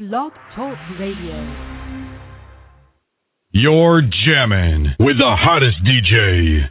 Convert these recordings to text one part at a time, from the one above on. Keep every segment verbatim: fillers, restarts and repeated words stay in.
Blog Talk Radio. You're jamming with the hottest D J.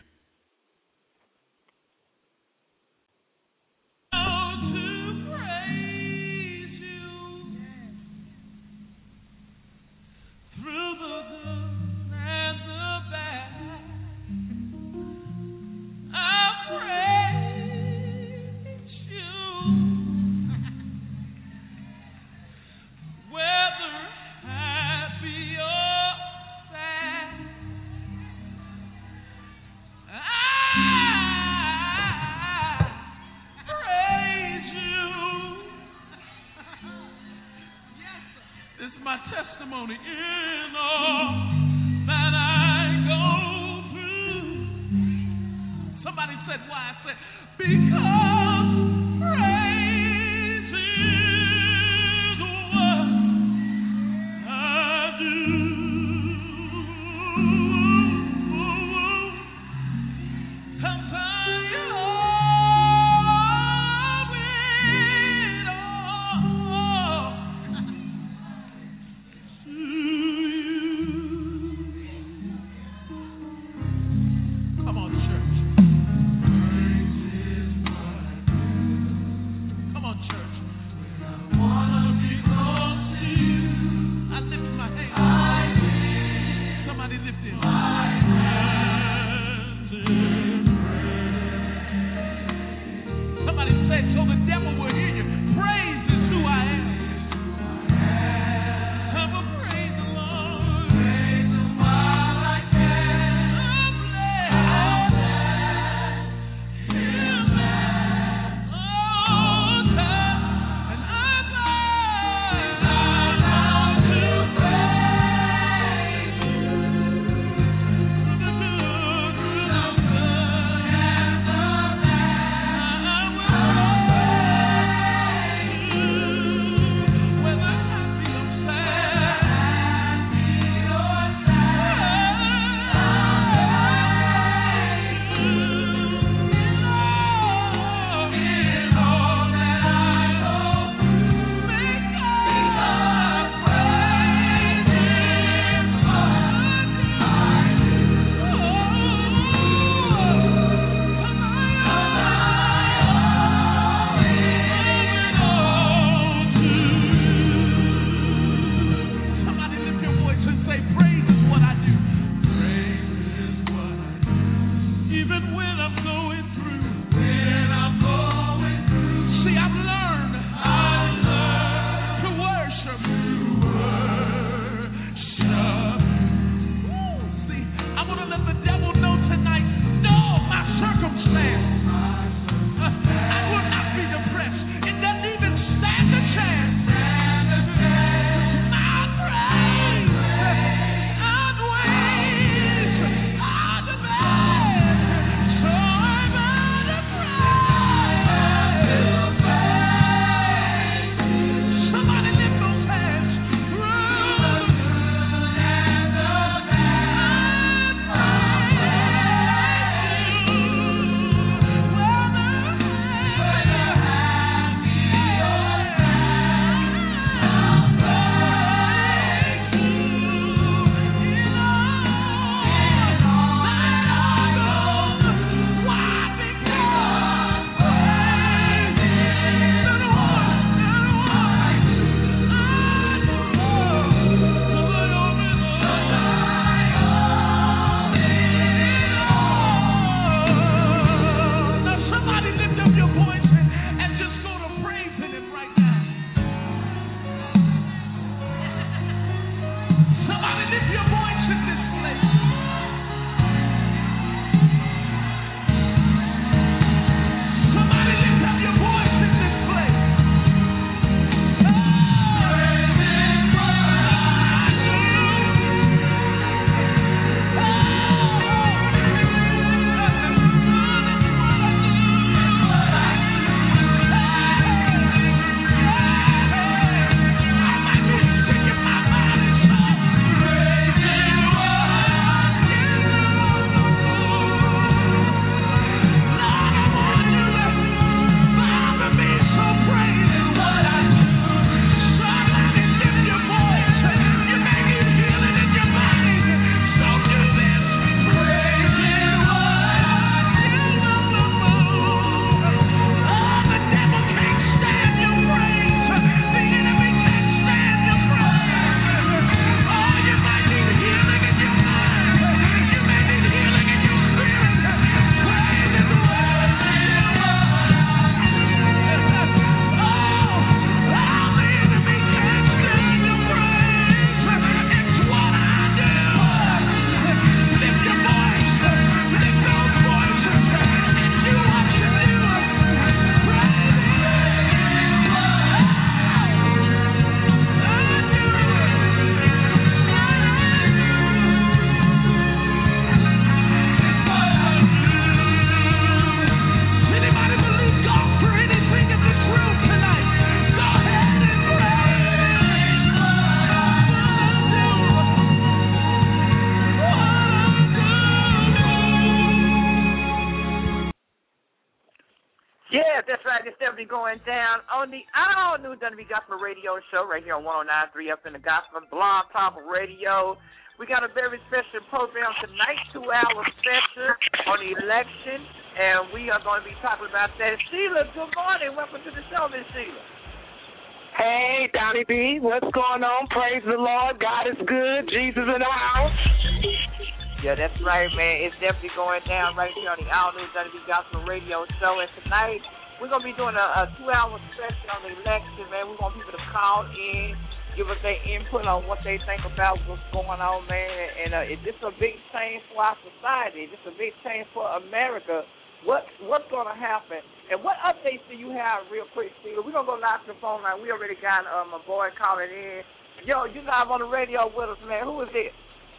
definitely going down on the all new W B Gospel Radio Show right here on one oh nine point three F M, the Gospel Blog Talk Radio. We got a very special program tonight, two-hour special on the election, and we are going to be talking about that. Sheila, good morning. Welcome to the show, Miss Sheila. Hey, Donnie B, what's going on? Praise the Lord. God is good. Jesus in the house. Yeah, that's right, man. It's definitely going down right here on the All New W B Gospel Radio Show. And tonight, we're going to be doing a, a two-hour special on the election, man. We want people to call in, give us their input on what they think about what's going on, man. And uh, this is a big change for our society. This is a big change for America. What What's going to happen? And what updates do you have real quick, Sheila? We're going to go live to the phone line. We already got um, a boy calling in. Yo, you live on the radio with us, man. Who is this?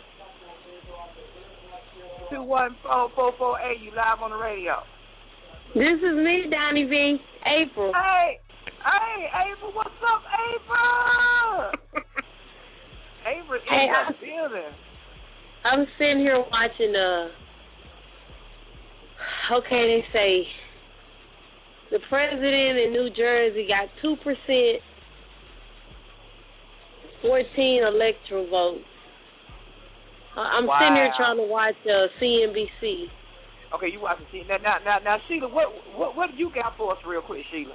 two one four, four four eight, you live on the radio. This is me, Donnie V. April. Hey, hey, April, what's up, April? April in hey, the I'm, building. I'm sitting here watching, uh, okay, they say the president in New Jersey got two percent, fourteen electoral votes. I'm wow. sitting here trying to watch uh, C N B C. Okay, you watching C N B C. Now, now, now, now, Sheila, what, what, what do you got for us real quick, Sheila?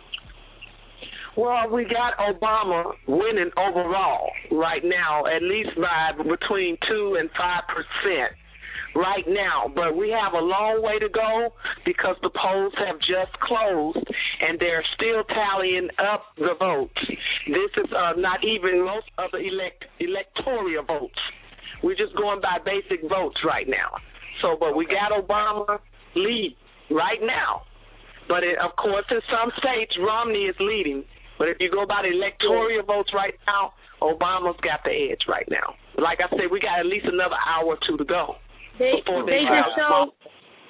Well, we got Obama winning overall right now, at least by between two and five percent right now. But we have a long way to go because the polls have just closed and they're still tallying up the votes. This is uh, not even most of the elect electoral votes. We're just going by basic votes right now. So, but we got Obama lead right now. But, it, of course, in some states, Romney is leading. But if you go by the electoral votes right now, Obama's got the edge right now. Like I said, we got at least another hour or two to go. They, before they, they just showed,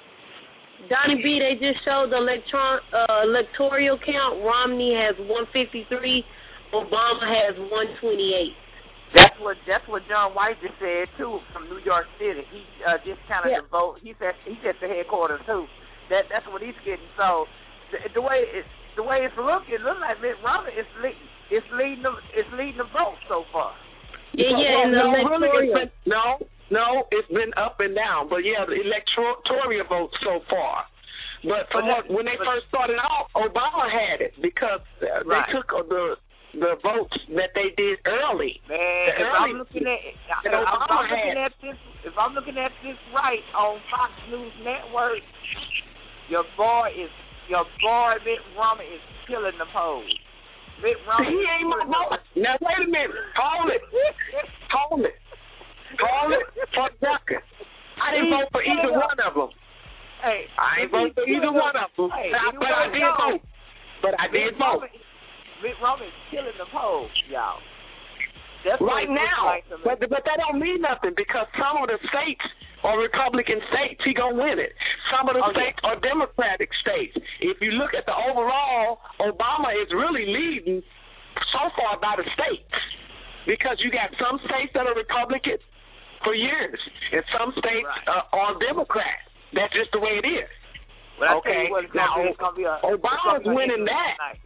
Donnie B, they just showed the electron, uh, electoral count. Romney has one fifty-three. Obama has one twenty-eight. That's what that's what John White just said too from New York City. He uh, just kind of yeah. the vote. He said he's at the headquarters too. That that's what he's getting. So the, the way it's the way it's looking, it looks like Mitt Romney is leading. It's leading the it's leading the vote so far. Yeah, yeah. Well, and the no, electoral. really, it's been, no, no, it's been up and down. But yeah, the electoral votes so far. But from but what, when they but, first started out, Obama had it because uh, right. they took uh, the. the votes that they did early. Man, the if early, I'm looking at if I'm looking at this if I'm looking at this right on Fox News Network, your boy is your boy Mitt Romney is killing the polls. Mitt Romney he ain't my boy. Now wait a minute. Hold it. Hold it. Hold it for a second. I didn't vote for either one of them. Hey, I ain't vote for either one of them. Hey, but I did vote. But I did vote. Mitt Romney is killing the polls, y'all. That's right now, like but but that don't mean nothing because some of the states are Republican states. He gonna win it. Some of the okay. states are Democratic states. If you look at the overall, Obama is really leading so far by the states because you got some states that are Republican for years and some states right. uh, are Democrat. That's just the way it is. Well, okay, what, now be, it's gonna be a, Obama's winning that. Tonight.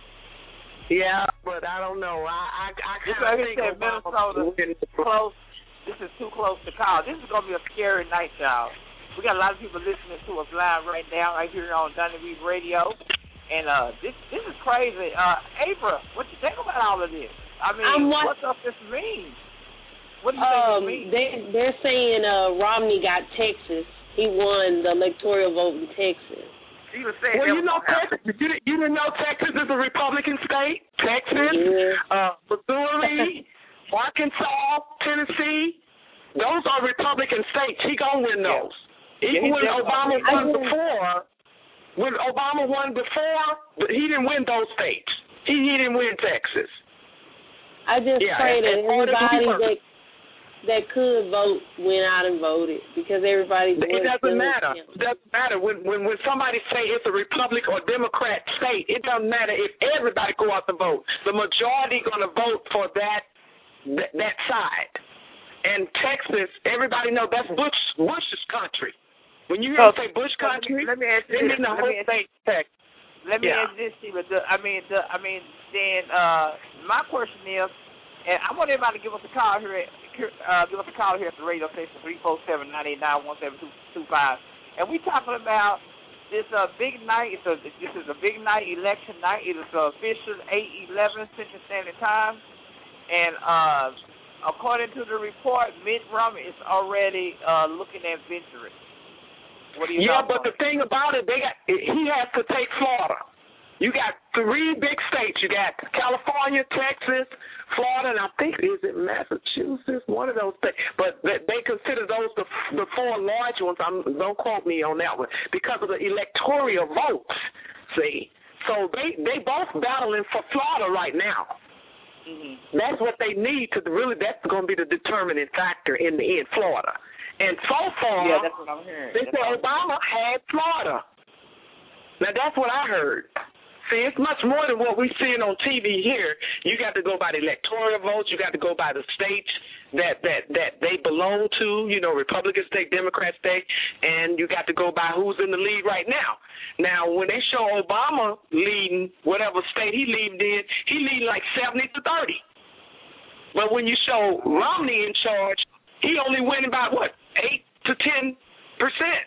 Yeah, but I don't know. I I, I kind of think said, Obama close. This is too close to call. This is gonna be a scary night, y'all. We got a lot of people listening to us live right now, right here on Donnie Reed Radio, and uh, this this is crazy. Uh, April, what you think about all of this? I mean, um, what, what does this mean? What do you um, think it means? They they're saying uh, Romney got Texas. He won the electoral vote in Texas. Well, you know, Texas, you, didn't, you didn't know Texas is a Republican state? Texas, yeah. uh, Missouri, Arkansas, Tennessee, those are Republican states. He gonna win those. Yeah. Even yeah, when Obama won before, when Obama won before, he didn't win those states. He, he didn't win Texas. I just yeah, pray and, that and everybody that that could vote went out and voted because everybody. It doesn't matter. It doesn't matter when when when somebody say it's a Republican or Democrat state. It doesn't matter if everybody go out to vote. The majority going to vote for that, that that side. And Texas, everybody know that's Bush Bush's country. When you hear so, say Bush country, let me ask you they mean the whole state Texas. let me Yeah. ask this, Sheila. The, I mean, the, I mean, then uh, my question is, and I want everybody to give us a call here, at, uh, give us a call here at the radio station three four seven, nine eight nine, one seven two two five, and we talking about this uh, big night. It's a this is a big night, election night. It is uh, official eight eleven Central Standard Time, and uh, according to the report, Mitt Romney is already uh, looking at victory. What do you Yeah, know? but the thing about it, they got he has to take Florida. You got three big states. You got California, Texas, Florida, and I think is it Massachusetts, one of those states. But they, they consider those the, the four large ones. I'm, don't quote me on that one because of the electoral votes. See, so they they both battling for Florida right now. Mm-hmm. That's what they need to really. That's going to be the determining factor in the end, Florida. And so far, yeah, that's what I'm hearing. They that's said Obama had Florida. Now that's what I heard. See, it's much more than what we're seeing on T V here. You got to go by the electoral votes. You got to go by the states that, that, that they belong to, you know, Republican state, Democrat state, and you got to go by who's in the lead right now. Now, when they show Obama leading whatever state he leading in, he leading like seventy to thirty. But when you show Romney in charge, he only winning by, what, eight to ten percent.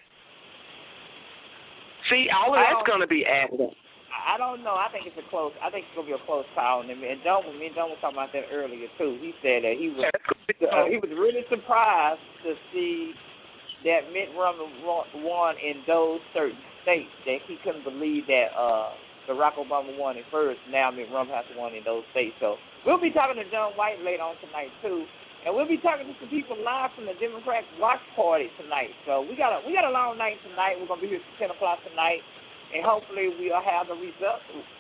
See, all of that's going to be added up. I don't know. I think it's a close. I think it's gonna be a close call. And and John, me and John was talking about that earlier too. He said that he was uh, he was really surprised to see that Mitt Romney won in those certain states. That he couldn't believe that uh, Barack Obama won it first. Now Mitt Romney has won in those states. So we'll be talking to John White later on tonight too, and we'll be talking to some people live from the Democrat Watch Party tonight. So we got a we got a long night tonight. We're gonna be here till ten o'clock tonight. And hopefully we'll have the results.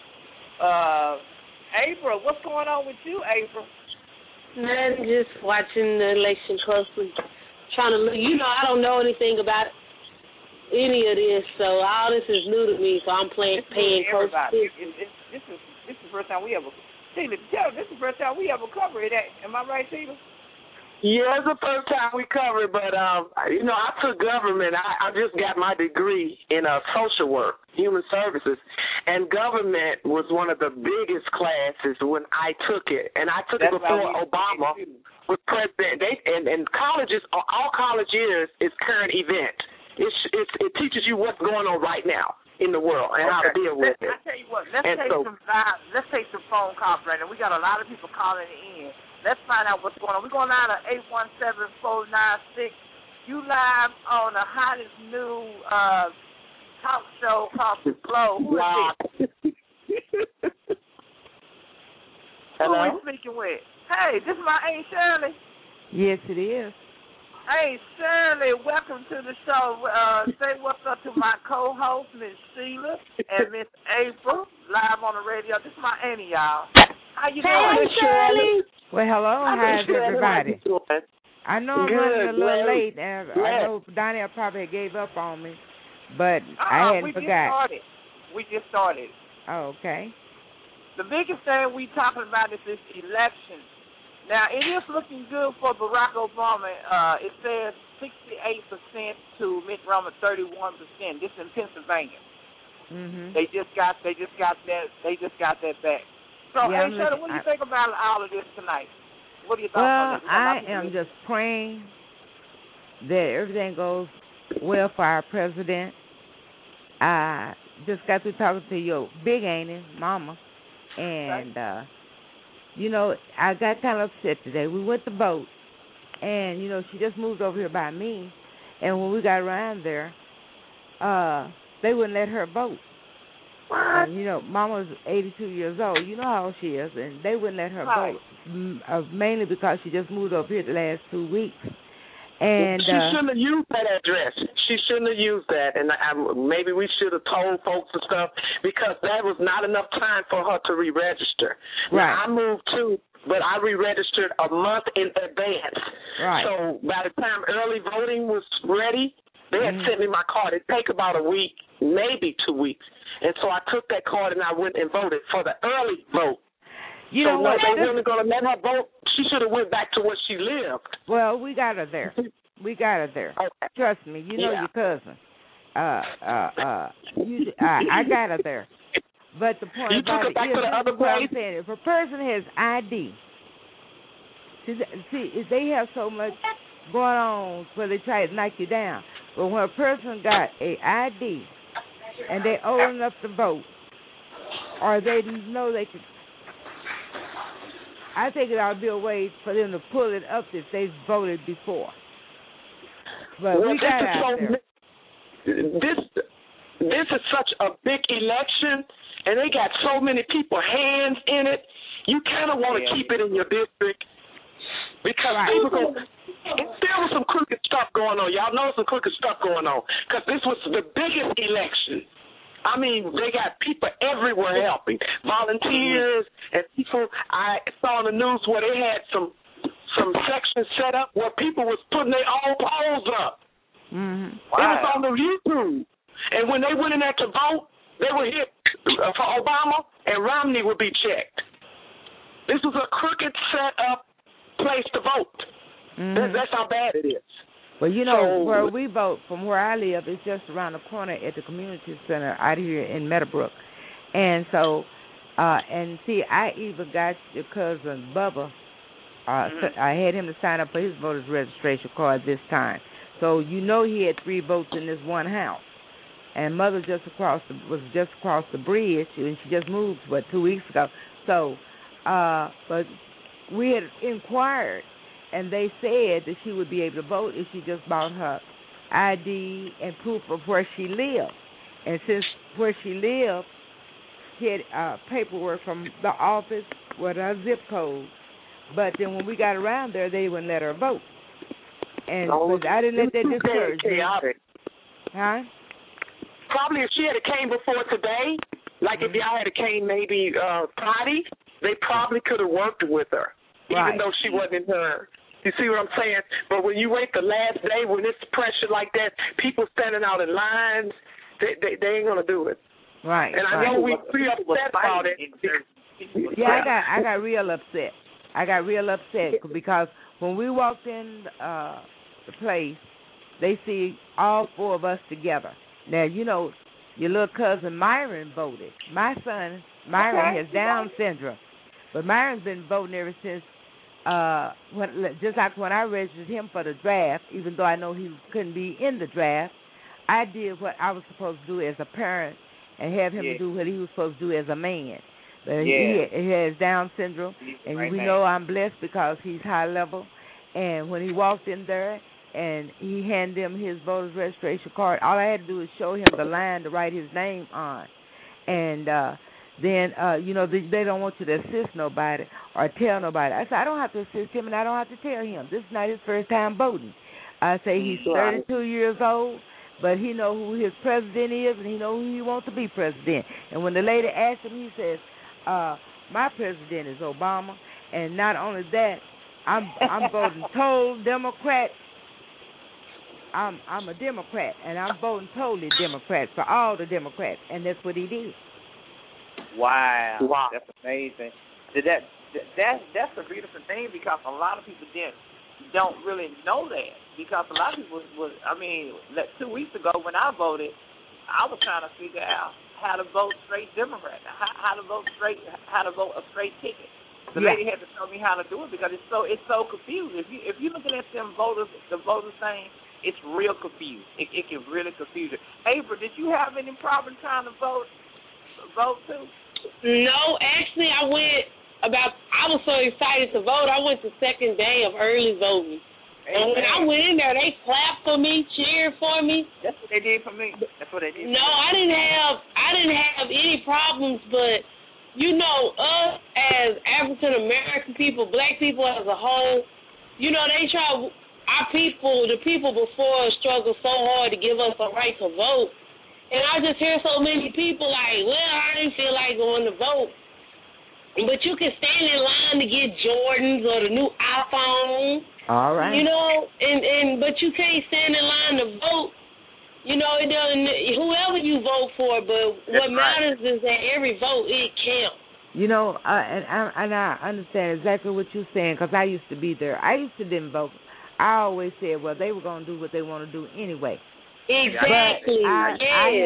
Uh, April, what's going on with you, April? Man, just watching the election closely. Trying to look. You know, I don't know anything about any of this, so all this is new to me, so I'm playing, paying close attention. This is this is the first time we ever, Tina, tell this is the first time we ever covered it. Am I right, Tina? Yeah, it's the first time we covered, but, um, you know, I took government. I, I just got my degree in uh, social work, human services, and government was one of the biggest classes when I took it, and I took That's it before Obama was president. They, and, and colleges, all college years is current event. It's, it's, it teaches you what's going on right now in the world and okay. how to deal with Let, it. I tell you what, let's and take so, some let's take some phone calls right now. We got a lot of people calling in. Let's find out what's going on. We're going out at eight one seven, four nine six. You live on the hottest new uh, talk show called The Glow. Who wow. is it? Hello? Who are we speaking with? Hey, this is my Aunt Shirley. Yes, it is. Hey, Shirley, welcome to the show. Uh, say what's up to my co-host, Miss Sheila, and Miss April, live on the radio. This is my auntie, y'all. How you hey, doing, Shirley? Well, hello. How's everybody? I know I'm Good, running a little glad. late. And Glad. I know Donnell probably gave up on me, but uh-uh, I hadn't we forgot. just started. We just started. Oh, okay. The biggest thing we talking about is this election. Now, it is looking good for Barack Obama. Uh, it says sixty-eight percent to Mitt Romney, thirty-one percent. This in Pennsylvania. Mhm. They just got. They just got that. They just got that back. So, Yeah, hey, Shirley, what do you I, think about all of this tonight? What do you think? Well, I am just praying that everything goes well for our president. I just got through talking to your big auntie, Mama, and uh, you know, I got kind of upset today. We went to vote, and you know, she just moved over here by me, and when we got around there, uh, they wouldn't let her vote. And, you know, Mama's eighty-two years old. You know how old she is, and they wouldn't let her right. vote, m- uh, mainly because she just moved over here the last two weeks. And she uh, shouldn't have used that address. She shouldn't have used that, and I, maybe we should have told folks and stuff because that was not enough time for her to re-register. Right. Now, I moved too, but I re-registered a month in advance. Right. So by the time early voting was ready, they had mm. sent me my card. It take about a week, maybe two weeks. And so I took that card and I went and voted for the early vote. You so know no, what? they weren't going to let her vote. She should have went back to where she lived. Well, we got her there. We got her there. Okay. Trust me. You know Yeah. your cousin. Uh, uh, uh. You, I, I got her there. But the point you about took it back it is, to the other what I'm place? saying, if a person has I D, see, see, if they have so much going on where they try to knock you down. But when a person got a I D and they old enough to vote, or they know they can, I think it ought to be a way for them to pull it up if they've voted before. But well, we got this is out so, there. This this is such a big election, and they got so many people hands in it. You kind of want to yeah. keep it in your district because right. people go. There was some crooked stuff going on. Y'all know some crooked stuff going on because this was the biggest election. I mean, they got people everywhere helping, volunteers and people. I saw on the news where they had some some sections set up where people was putting their own polls up. Mm-hmm. Wow. It was on the YouTube. And when they went in there to vote, they were hit uh, for Obama, and Romney would be checked. This was a crooked set up place to vote. Mm-hmm. That's, that's how bad it is. Well, you know, so, where we vote, from where I live, is just around the corner at the community center out here in Meadowbrook. And so, uh, and see, I even got your cousin Bubba. Uh, mm-hmm. I had him to sign up for his voter's registration card this time. So you know he had three votes in this one house. And Mother just across the, was just across the bridge, and she just moved, what, two weeks ago. So, uh, but we had inquired, and they said that she would be able to vote if she just brought her I D and proof of where she lived. And since where she lived, she had uh, paperwork from the office with her zip code. But then when we got around there, they wouldn't let her vote. And oh, I didn't let that discourage me. Chaotic. Huh? Probably if she had came before today, like mm-hmm. if y'all had came maybe uh, Friday, they probably could have worked with her, right. even though she wasn't her. You see what I'm saying? But when you wait the last day, when it's pressure like that, people standing out in lines, they they, they ain't gonna do it. Right. And I right. know we pretty upset about it. Yeah, I got I got real upset. I got real upset because when we walked in uh, the place, they see all four of us together. Now, you know, your little cousin Myron voted. My son, Myron, okay. has Down syndrome. But Myron's been voting ever since, uh, when, just like when I registered him for the draft, even though I know he couldn't be in the draft, I did what I was supposed to do as a parent and have him yeah. to do what he was supposed to do as a man. But yeah. he, he has Down syndrome, and right we man. know I'm blessed because he's high level. And when he walked in there, and he handed him his voter's registration card. All I had to do was show him the line to write his name on. And uh, then, uh, you know, they, they don't want you to assist nobody or tell nobody. I said, I don't have to assist him, and I don't have to tell him. This is not his first time voting. I say he's thirty-two years old, but he know who his president is, and he know who he wants to be president. And when the lady asked him, he says, uh, my president is Obama, and not only that, I'm I'm voting total Democrat. I'm I'm a Democrat, and I'm voting totally Democrat for all the Democrats, and that's what he did. Wow, wow. That's amazing. That that that's a beautiful thing because a lot of people didn't don't really know that because a lot of people was, was I mean, two weeks ago when I voted, I was trying to figure out how to vote straight Democrat, how, how to vote straight, how to vote a straight ticket. The yeah. lady had to tell me how to do it because it's so it's so confusing. If you if you're looking at them voters, the voters thing. It's real confused. It, it can really confuse you. April, did you have any problem trying to vote? Vote too? No, actually, I went about. I was so excited to vote. I went the second day of early voting, Amen. And when I went in there, they clapped for me, cheered for me. That's what they did for me. That's what they did. No, I didn't have. I didn't have any problems, but you know, us as African American people, Black people as a whole, you know, they try. Our people, the people before us struggled so hard to give us a right to vote. And I just hear so many people like, well, I didn't feel like going to vote. But you can stand in line to get Jordans or the new iPhone. All right. You know, and, and but you can't stand in line to vote. You know, it doesn't, whoever you vote for, but That's what matters right. is that every vote, it counts. You know, uh, and, I, and I understand exactly what you're saying because I used to be there. I used to didn't vote. I always said, well, they were going to do what they want to do anyway. Exactly. But I, yes. I had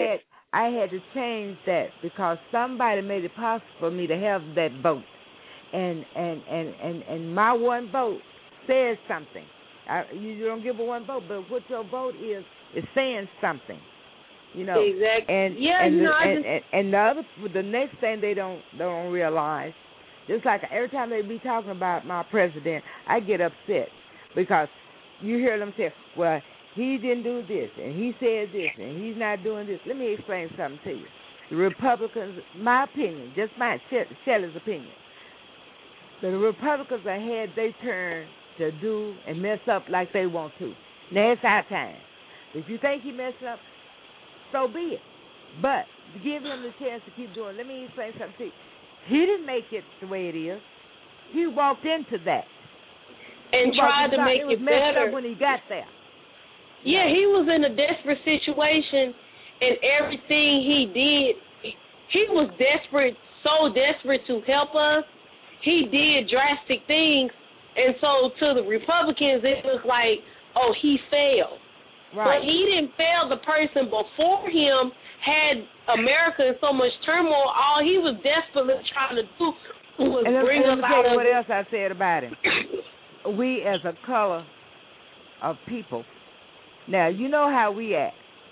I had to change that because somebody made it possible for me to have that vote, and and and and, and my one vote says something. I, you don't give a one vote, but what your vote is is saying something. You know, exactly. And yeah, and, you the, know, and, just... and, and the other, the next thing they don't they don't realize, just like every time they be talking about my president, I get upset because you hear them say, "Well, he didn't do this, and he said this, and he's not doing this." Let me explain something to you. The Republicans, my opinion, just my Shelley's opinion, the Republicans are had their turn to do and mess up like they want to. Now it's our time. If you think he messed up, so be it. But give him the chance to keep doing it. Let me explain something to you. He didn't make it the way it is. He walked into that. And he tried to make it, was it messed better. Up when he got there. Yeah, he was in a desperate situation, and everything he did, he was desperate, so desperate to help us. He did drastic things, and so to the Republicans, it was like, oh, he failed. Right. But he didn't fail. The person before him had America in so much turmoil. All he was desperately trying to do was and bring us us out of what else I said about him. We as a color of people. Now, you know how we act.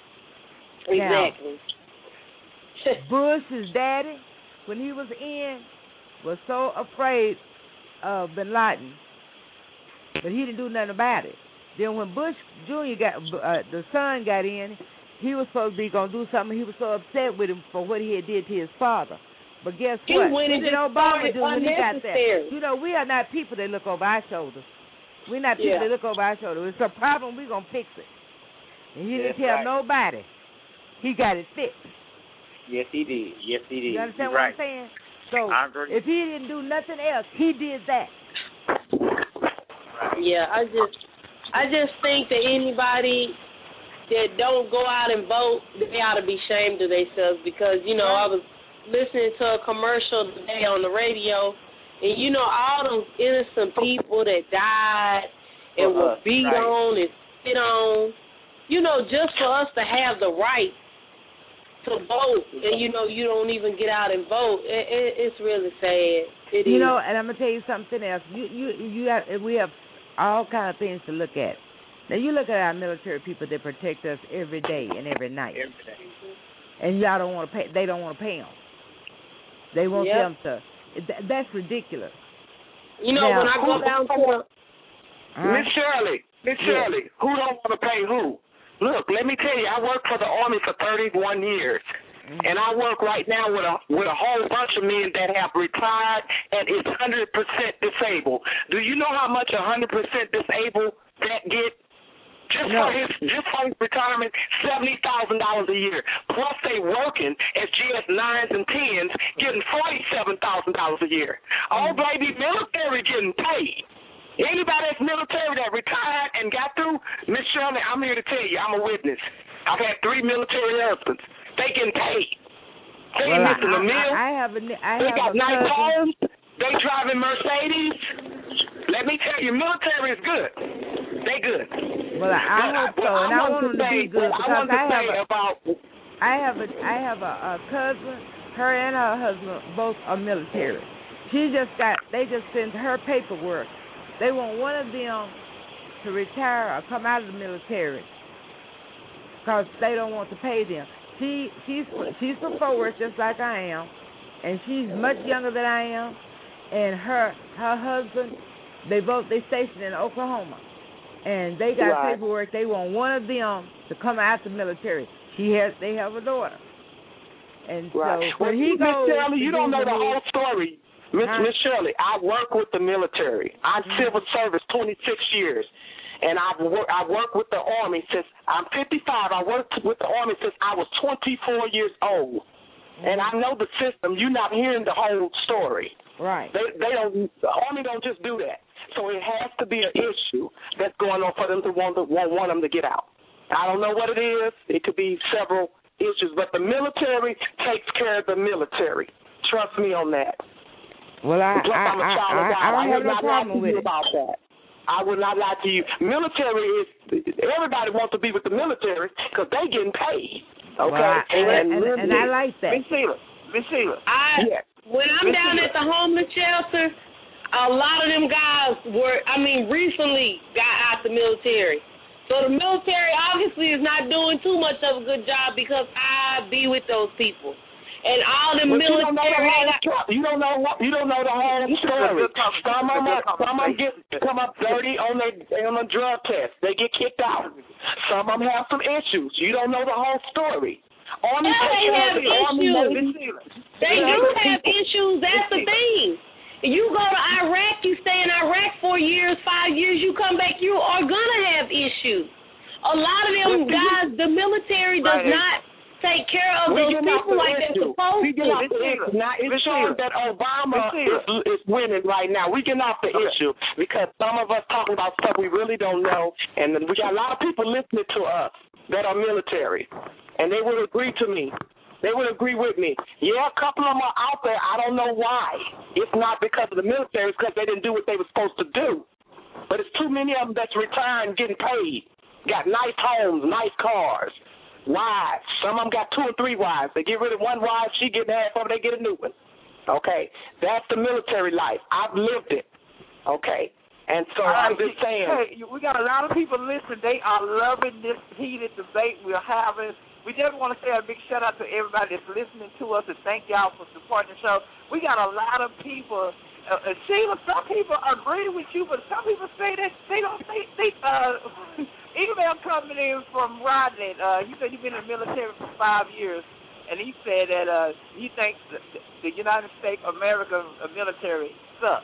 Exactly. Now, Bush's daddy, when he was in, was so afraid of Bin Laden, but he didn't do nothing about it. Then when Bush Junior got, uh, the son got in, he was supposed to be going to do something. He was so upset with him for what he had did to his father. But guess he what? Went what did Obama do when he got there? You know, we are not people that look over our shoulders. We're not people yeah. that look over our shoulders. It's a problem, we're going to fix it. And he didn't That's tell right. nobody. He got it fixed. Yes, he did. Yes, he did. You understand You're what right. I'm saying? So I agree. if he didn't do nothing else, he did that. Yeah, I just... I just think that anybody that don't go out and vote, they ought to be ashamed of themselves because, you know, I was listening to a commercial today on the radio, and, you know, all those innocent people that died and For were us, beat right. on and spit on, you know, just for us to have the right to vote, and, you know, you don't even get out and vote, it, it, it's really sad. It you is. know, and I'm going to tell you something else. You, you, you have, we have all kind of things to look at. Now, you look at our military people that protect us every day and every night. Every day. And y'all don't want to pay, they don't want to pay them. They want yep. them to, that, that's ridiculous. You know, now, when I go down to the... Uh, Miss Shirley, Miss yeah. Shirley, who don't want to pay who? Look, let me tell you, I worked for the Army for thirty-one years. Mm-hmm. And I work right now with a with a whole bunch of men that have retired and is one hundred percent disabled. Do you know how much one hundred percent disabled that get? Just no. for his just for his retirement, seventy thousand dollars a year. Plus they working as G S nines and tens, getting forty-seven thousand dollars a year. All Mm-hmm. baby military getting paid. Anybody that's military that retired and got through, Miss Shirley, I'm here to tell you, I'm a witness. I've had three military husbands. They getting paid. They well, ain't missing I, a meal. I, I have a, I they have got a nice cousin. homes. They driving Mercedes. Let me tell you, military is good. They good. Well, I, I hope so, and I, I want them to be good I because want to I have say a, about. I have a, I have a, a cousin. Her and her husband both are military. She just got. They just sent her paperwork. They want one of them to retire or come out of the military because they don't want to pay them. She she's she's from Fort Worth just like I am, and she's much younger than I am. And her her husband, they both they stationed in Oklahoma, and they got right. paperwork. They want one of them to come out the military. She has they have a daughter, and right. so when he Miss goes, Shirley, you don't know the whole story. Miss huh? Miss Shirley, I work with the military. I'm mm-hmm. civil service, twenty-six years. And I've worked, I worked with the Army since, I'm fifty-five. I worked with the Army since I was twenty-four years old. Mm-hmm. And I know the system. You're not hearing the whole story. Right. They they don't, the Army don't just do that. So it has to be an issue that's going on for them to want, to want, want them to get out. I don't know what it is. It could be several issues. But the military takes care of the military. Trust me on that. Well, I, Plus, I, I'm a I, child I, of God. I don't I have no not problem with you it. about that. I would not lie to you. Military is, everybody wants to be with the military because they getting paid. Okay, well, I, and, and, and, and I like that. Miss Sheila, Miss Sheila. I yes. when I'm Miss down Sheila. at the homeless shelter, a lot of them guys were, I mean, recently got out the military. So the military obviously is not doing too much of a good job because I be with those people. And all the But military, you don't know the whole story. You don't know what you don't know the whole story. Some of them, some of them get come up dirty on their on a drug test. They get kicked out. Some of them have some issues. You don't know the whole story. Army yeah, they have the Army issues. Navy, They do have issues. That's the thing. You go to Iraq, you stay in Iraq four years, five years, you come back, you are gonna have issues. A lot of them guys, the military does Right. not take care of we those get people like they're issue. supposed we get off to. the issue. Now it's Miss showing Sheila. that Obama Miss Sheila. is, is winning right now. We getting off the Okay. issue because some of us talking about stuff we really don't know, and we got a lot of people listening to us that are military, and they would agree to me. They would agree with me. Yeah, a couple of them are out there. I don't know why. It's not because of the military. It's because they didn't do what they were supposed to do. But it's too many of them that's retiring getting paid. Got nice homes, nice cars, wives. Some of them got two or three wives. They get rid of one wife, she get half of it, they get a new one. Okay? That's the military life. I've lived it. Okay? And so I'm just saying. Hey, we got a lot of people listening. They are loving this heated debate we're having. We just want to say a big shout out to everybody that's listening to us and thank y'all for supporting the show. We got a lot of people. Uh, uh, Sheila, some people agree with you, but some people say that they don't think. They, uh, email coming in from Rodney. Uh, he said you've been in the military for five years, and he said that uh, he thinks the, the United States American military sucks.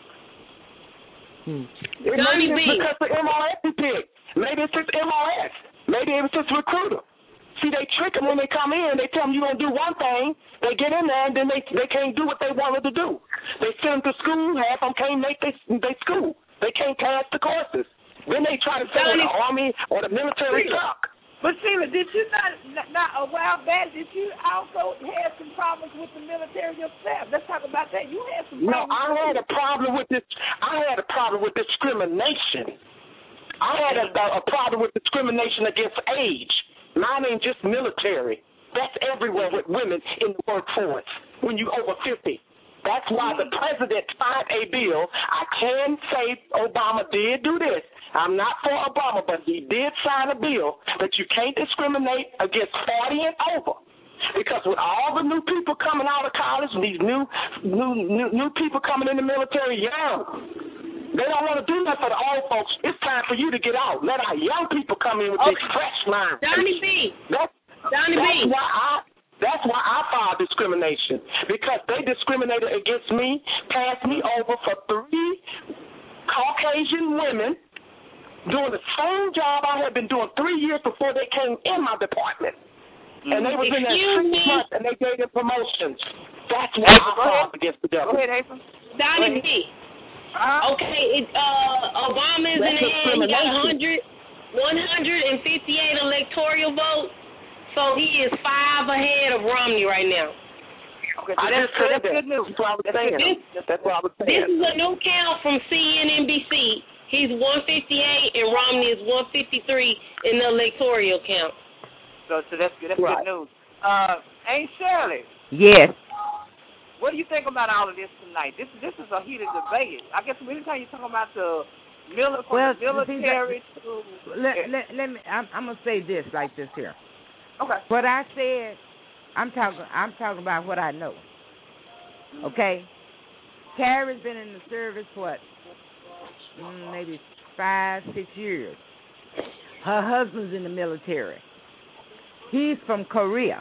Hmm. It maybe it's because the M O S he picked. Maybe it's just M O S. Maybe it was just recruiter. See, they trick them when they come in. They tell them you're going to do one thing. They get in there, and then they they can't do what they wanted to do. They send them to school. Half of them can't make their they school. They can't pass the courses. Then they try to say the Army or the military suck. But, Sheila, did you not, not a while back, did you also have some problems with the military yourself? Let's talk about that. You had some problems. No, I had a problem with this. I had a problem with discrimination. I had a, a problem with discrimination against age. Mine ain't just military. That's everywhere with women in the workforce when you over fifty. That's why the president signed a bill. I can say Obama did do this. I'm not for Obama, but he did sign a bill that you can't discriminate against forty and over. Because with all the new people coming out of college, these new new new, new people coming in the military young, they don't want to do that for the old folks. It's time for you to get out. Let our young people come in with okay. this fresh mind. Donnie B. That's, Donnie that's B. why I that's why I filed discrimination. Because they discriminated against me, passed me over for three Caucasian women doing the same job I had been doing three years before they came in my department. And they was in there six me. months and they gave them promotions. That's why I filed against the government. Go ahead, April. Donnie B. Uh, okay, it, uh, Obama is in the hand. He got one hundred, one hundred fifty-eight electoral votes, so he is five ahead of Romney right now. Okay, so I that's, just said that's good news. That's what I was saying. This, that's what I was saying. This is a new count from C N N B C. He's one fifty-eight and Romney is one fifty-three in the electoral count. So, so that's good. That's right. Good news. Uh, Aunt Shirley. Yes. What do you think about all of this tonight? This this is a heated debate. I guess anytime you're talking about the military, well, military that, to let, let, let me. I'm, I'm gonna say this like this here. Okay. What I said, I'm talking. I'm talking about what I know. Okay. Carrie's been in the service what, mm, maybe five, six years. Her husband's in the military. He's from Korea,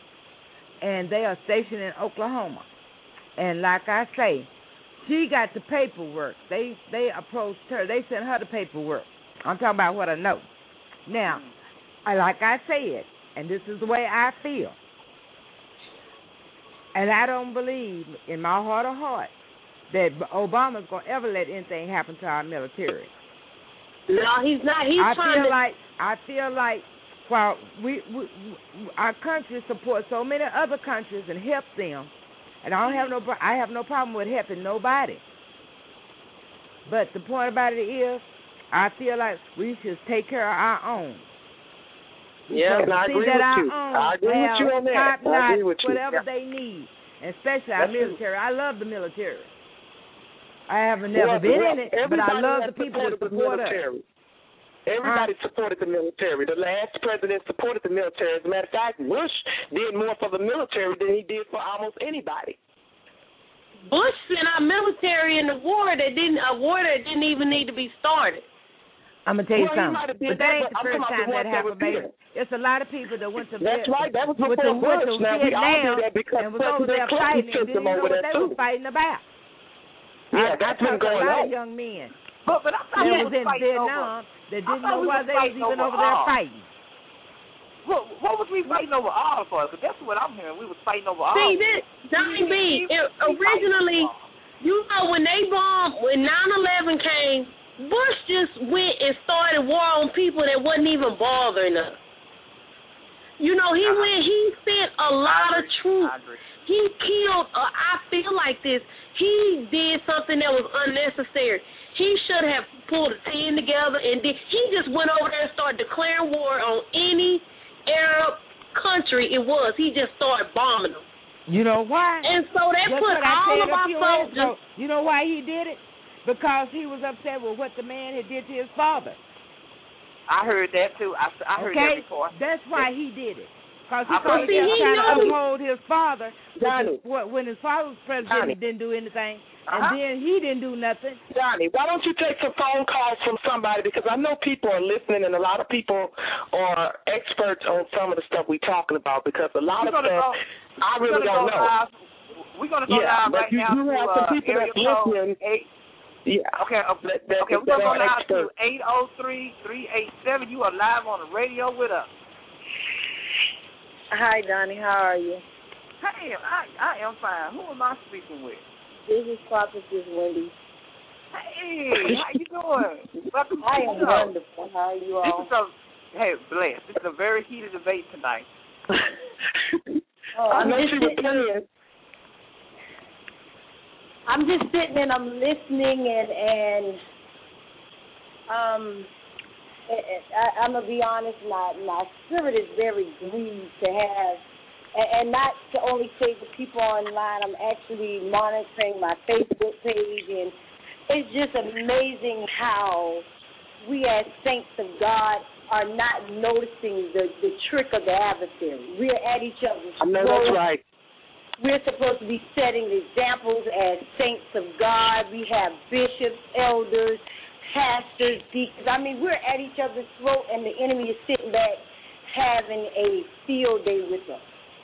and they are stationed in Oklahoma. And like I say, she got the paperwork. They they approached her. They sent her the paperwork. I'm talking about what I know. Now, I, like I said, and this is the way I feel, and I don't believe in my heart of hearts that Obama's going to ever let anything happen to our military. No, he's not. He's I trying feel to... like I feel like while we, we, we our country supports so many other countries and helps them. And I don't have no, I have no problem with helping nobody. But the point about it is, I feel like we should take care of our own. Yeah, and I agree with you. I agree with you on that. I agree with you. Whatever they need, especially our military. I love the military. I haven't never been in it, but I love the people that support us. Everybody huh? supported the military. The last president supported the military. As a matter of fact, Bush did more for the military than he did for almost anybody. Bush sent our military in the war that didn't a war that didn't even need to be started. I'm gonna tell you well, something, but that ain't the first time that happened, baby. It's a lot of people that went to That's right. That was before with the, Bush. With the now we all did that because and was over there fighting and didn't know what they too. were fighting about. Yeah, I, that's I been going on. A lot on. of young men but, but I thought that yeah, was in Vietnam that didn't know why they was even over there fighting. What, what was we fighting over all for? Because that's what I'm hearing. We was fighting over all. See, this, Johnny B, it, originally, you know, when they bombed, when nine eleven came, Bush just went and started war on people that wasn't even bothering us. You know, he uh, went, he sent a lot of troops. He killed, uh, I feel like this, he did something that was unnecessary. He should have pulled a team together and did, he just went over there and started declaring war on any Arab country it was. He just started bombing them. You know why? And so that Just put all of our soldiers. You know why he did it? Because he was upset with what the man had did to his father. I heard that too. I, I heard okay? that before. That's why he did it. Because he was trying to uphold his father. Johnny. When his father was president, Johnny. he didn't do anything. Uh-huh. And then he didn't do nothing. Johnny, why don't you take some phone calls from somebody? Because I know people are listening and a lot of people are experts on some of the stuff we're talking about because a lot we're of stuff go, I really don't go know. Live. We're going to go yeah, live but right you now do to have some uh, people that's listening. Eight. Yeah. Okay, uh, that, that, okay, we're going to go live expert. to eight oh three, three eight seven. You are live on the radio with us. Hi, Donnie. How are you? Hey, I, I am fine. Who am I speaking with? This is Prophetess Wendy. Hey, how you doing? Welcome I to am the show. wonderful. How are you all? This is a, hey, bless. This is a very heated debate tonight. oh, I I'm know just she was playing. I'm just sitting and I'm listening and and um I, I'm gonna be honest. My my spirit is very grieved to have, and, and not to only say the people online. I'm actually monitoring my Facebook page, and it's just amazing how we as saints of God are not noticing the the trick of the adversary. We're at each other's throats. I know that's right. We're supposed to be setting examples as saints of God. We have bishops, elders, pastors, deacons. I mean, we're at each other's throat, and the enemy is sitting back having a field day with us.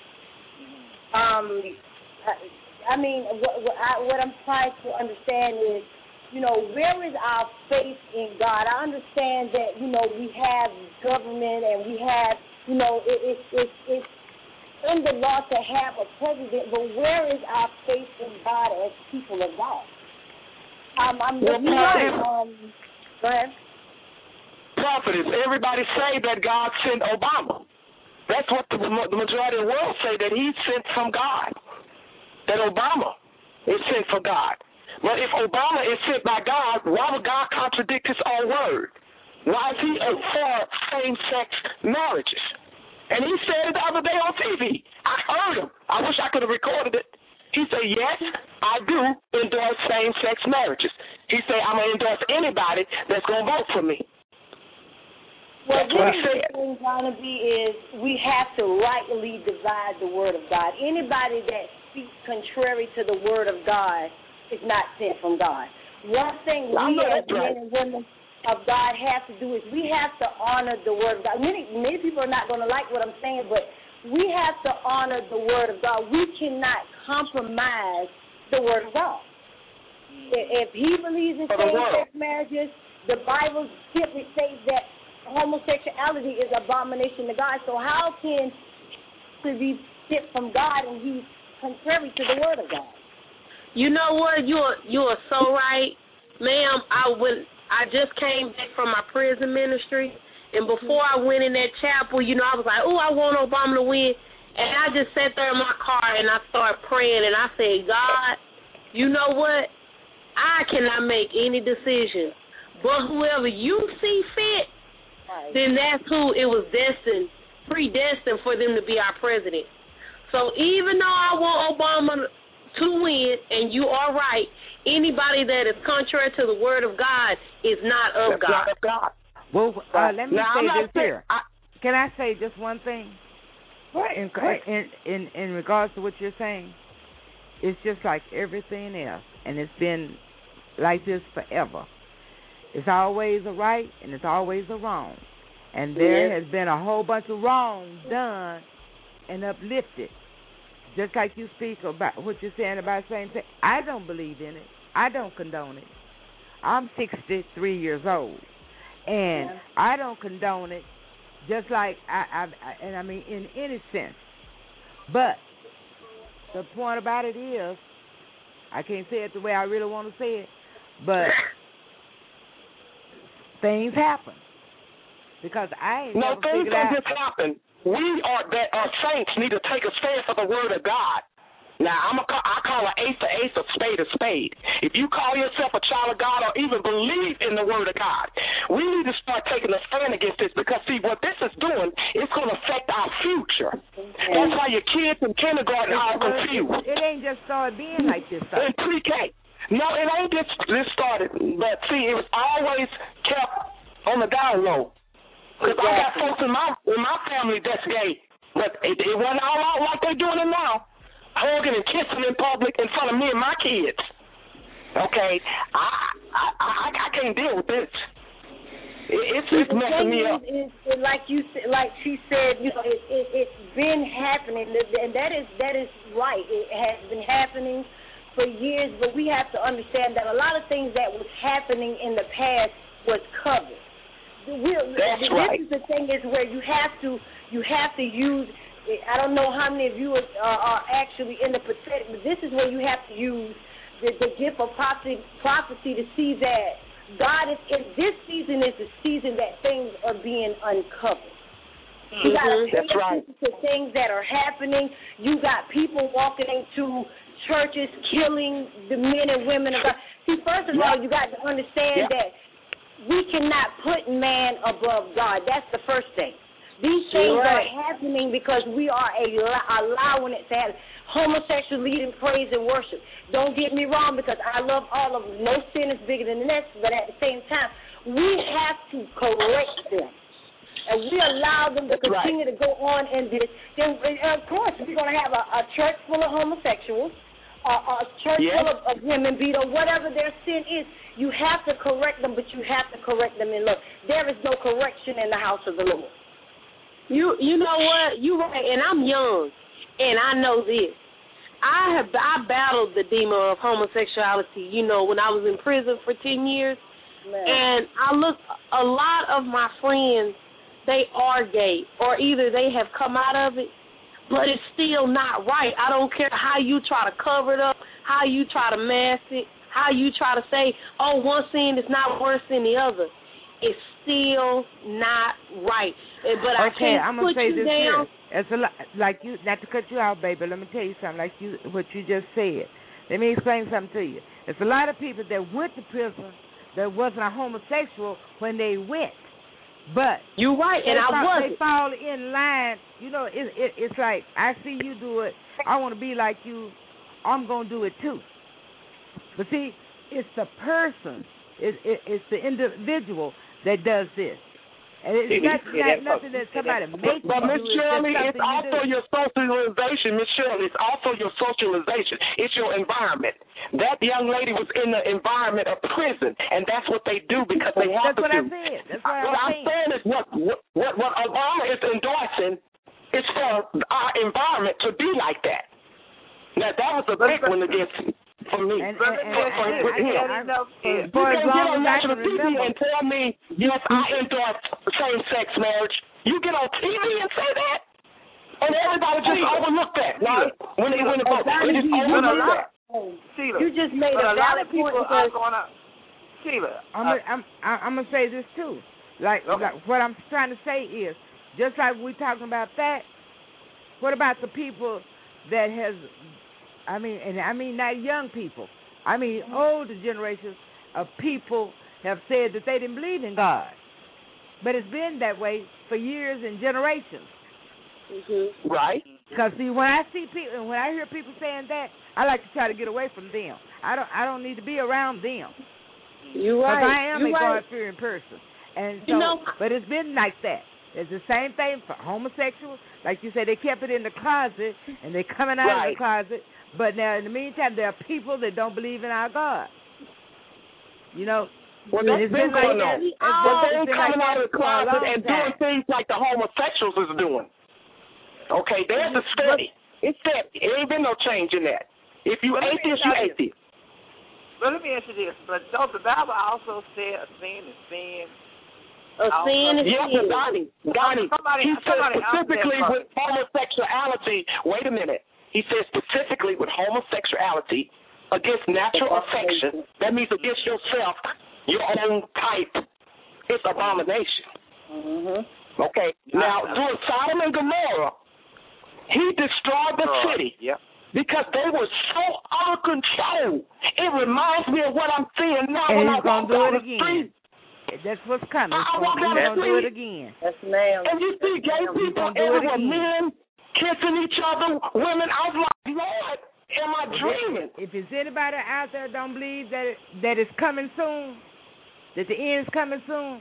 Um, I, I mean, what, what, I, what I'm trying to understand is, you know, where is our faith in God? I understand that, you know, we have government and we have, you know, it, it, it, it's in the law to have a president, but where is our faith in God as people of God? Um, I'm looking at, um, go ahead. Prophetess, everybody say that God sent Obama. That's what the, the majority of the world say, that he sent from God, that Obama is sent from God. But if Obama is sent by God, why would God contradict his own word? Why is he for same-sex marriages? And he said it the other day on T V. I heard him. I wish I could have recorded it. He said, yes, I do endorse same-sex marriages. He said, I'm going to endorse anybody that's going to vote for me. Well, that's what he said. The thing, Barnaby, is we have to rightly divide the word of God. Anybody that speaks contrary to the word of God is not sent from God. One thing we as men and women of God have to do is we have to honor the word of God. Many, many people are not going to like what I'm saying, but we have to honor the word of God. We cannot compromise the word of God. If he believes in same-sex marriages, the Bible simply states that homosexuality is abomination to God. So how can he be sent from God and he's contrary to the word of God? You know what? You're you're so right, ma'am. I went. I just came back from my prison ministry, and before I went in that chapel, you know, I was like, oh, I want Obama to win. And I just sat there in my car, and I started praying, and I said, God, you know what? I cannot make any decision. But whoever you see fit, right, then that's who it was destined predestined for them to be our president. So even though I want Obama to win, and you are right, anybody that is contrary to the word of God is not of That's God. not of God. Well, uh, let me now, say I'm this saying, here. I, Can I say just one thing? Right, in, right. in in in regards to what you're saying, it's just like everything else, and it's been like this forever. It's always a right and it's always a wrong, and there yes. has been a whole bunch of wrong done and uplifted. Just like you speak about what you're saying about same thing, I don't believe in it. I don't condone it. I'm sixty-three years old, and yeah. I don't condone it. Just like I, I, I, and I mean in any sense. But the point about it is, I can't say it the way I really want to say it, but things happen because I ain't no never things figured don't out. just happen. We are that our saints need to take a stand for the word of God. Now, I'm a, I call an ace a ace, a spade a spade. If you call yourself a child of God or even believe in the word of God, we need to start taking a stand against this because, see, what this is doing, it's going to affect our future. Okay. That's why your kids in kindergarten are confused. It, it ain't just started being like this, though. In pre-K. No, it ain't just this started. But, see, it was always kept on the down low. Because exactly. I got folks in my, in my family that's gay, but it, it wasn't all out like they're doing it now. Hugging and kissing in public in front of me and my kids. Okay, I I I, I can't deal with this. It, it's it's messing me up. Is, is, like you like she said, you know, it, it it's been happening, and that is that is right. It has been happening for years, but we have to understand that a lot of things that was happening in the past was covered. We're, That's this right. This is the thing is where you have to you have to use. I don't know how many of you are, uh, are actually in the prophetic, but this is where you have to use the, the gift of prophecy, prophecy to see that God is in this season is the season that things are being uncovered. Mm-hmm. You got to pay That's right. attention to things that are happening. You got people walking into churches, killing the men and women of God. See, first of yep. all, you got to understand yep. that we cannot put man above God. That's the first thing. These things right. are happening because we are allowing it to happen. Homosexual leading praise and worship. Don't get me wrong, because I love all of them. No sin is bigger than the next, but at the same time, we have to correct them. And we allow them to That's continue right. to go on in this. Then, of course, we're going to have a, a church full of homosexuals, a, a church yes. full of, of women beat, or whatever their sin is. You have to correct them, but you have to correct them in love. There is no correction in the house of the Lord. You you know what? You're right, and I'm young, and I know this. I have I battled the demon of homosexuality, you know, when I was in prison for ten years. Man. And I look, a lot of my friends, they are gay, or either they have come out of it, but it's still not right. I don't care how you try to cover it up, how you try to mask it, how you try to say, oh, one sin is not worse than the other. It's still not right. But I okay, can't I'm gonna put say you this down. Here. It's a lot, like you, not to cut you out, baby. Let me tell you something. Like you, what you just said. Let me explain something to you. It's a lot of people that went to prison that wasn't a homosexual when they went, but you're right, and I fall, wasn't. They fall in line. You know, it, it, it's like I see you do it. I want to be like you. I'm gonna do it too. But see, it's the person. It, it, it's the individual that does this. And it's not, not nothing that somebody makes you do. But Miss Shirley, it's also you your socialization, Miss Shirley. It's also your socialization. It's your environment. That young lady was in the environment of prison, and that's what they do because they have that's to. That's what I said. That's what, what I'm saying. saying is what, what what Obama is endorsing is for our environment to be like that. Now that was a big one against. For me, and, and, for, and, for, for, and, with him. I, I, you can't get on national T V and tell me, yes, I endorse same-sex marriage. You get on T V and say that, and everybody just overlook that. Now, when they when they vote, they just overlook that. Sheila, you just made a, a lot valid of people point. Are going up. Sheila, I'm uh, I'm I'm gonna say this too. Like, okay. like what I'm trying to say is, just like we're talking about that. What about the people that has? I mean, and I mean not young people. I mean older generations of people have said that they didn't believe in God. But it's been that way for years and generations. Mm-hmm. Right. Because see, when I see people, when I hear people saying that, I like to try to get away from them. I don't, I don't need to be around them. You right. Because I am you a right. God-fearing person, and so, you know, but it's been like that. It's the same thing for homosexuals. Like you said, they kept it in the closet, and they're coming out right. of the closet. But now, in the meantime, there are people that don't believe in our God. You know, well, that's been going like on. But they ain't coming like out of the closet and doing things like the homosexuals is doing. Okay, there's a study. It's steady. It ain't been no change in that. If you well, atheist, you atheist. Well, let me answer this. But don't the Bible also said a sin is sin? A sin is yes, sin. Donnie, Donnie, somebody, he said somebody specifically with homosexuality, wait a minute, he said specifically with homosexuality against natural affection, that means against yourself, your own type, it's abomination. Mm-hmm. Okay, now during Sodom and Gomorrah, he destroyed the city. Yep. Because they were so out of control. It reminds me of what I'm seeing now and when I walk down the again. street. That's what's coming. I walk down He's the going to do it street. again. Yes, ma'am. And you see gay people everywhere, men kissing each other, women. I was like, Lord, am I dreaming? If there's anybody out there that don't believe that it, that it's coming soon, that the end is coming soon,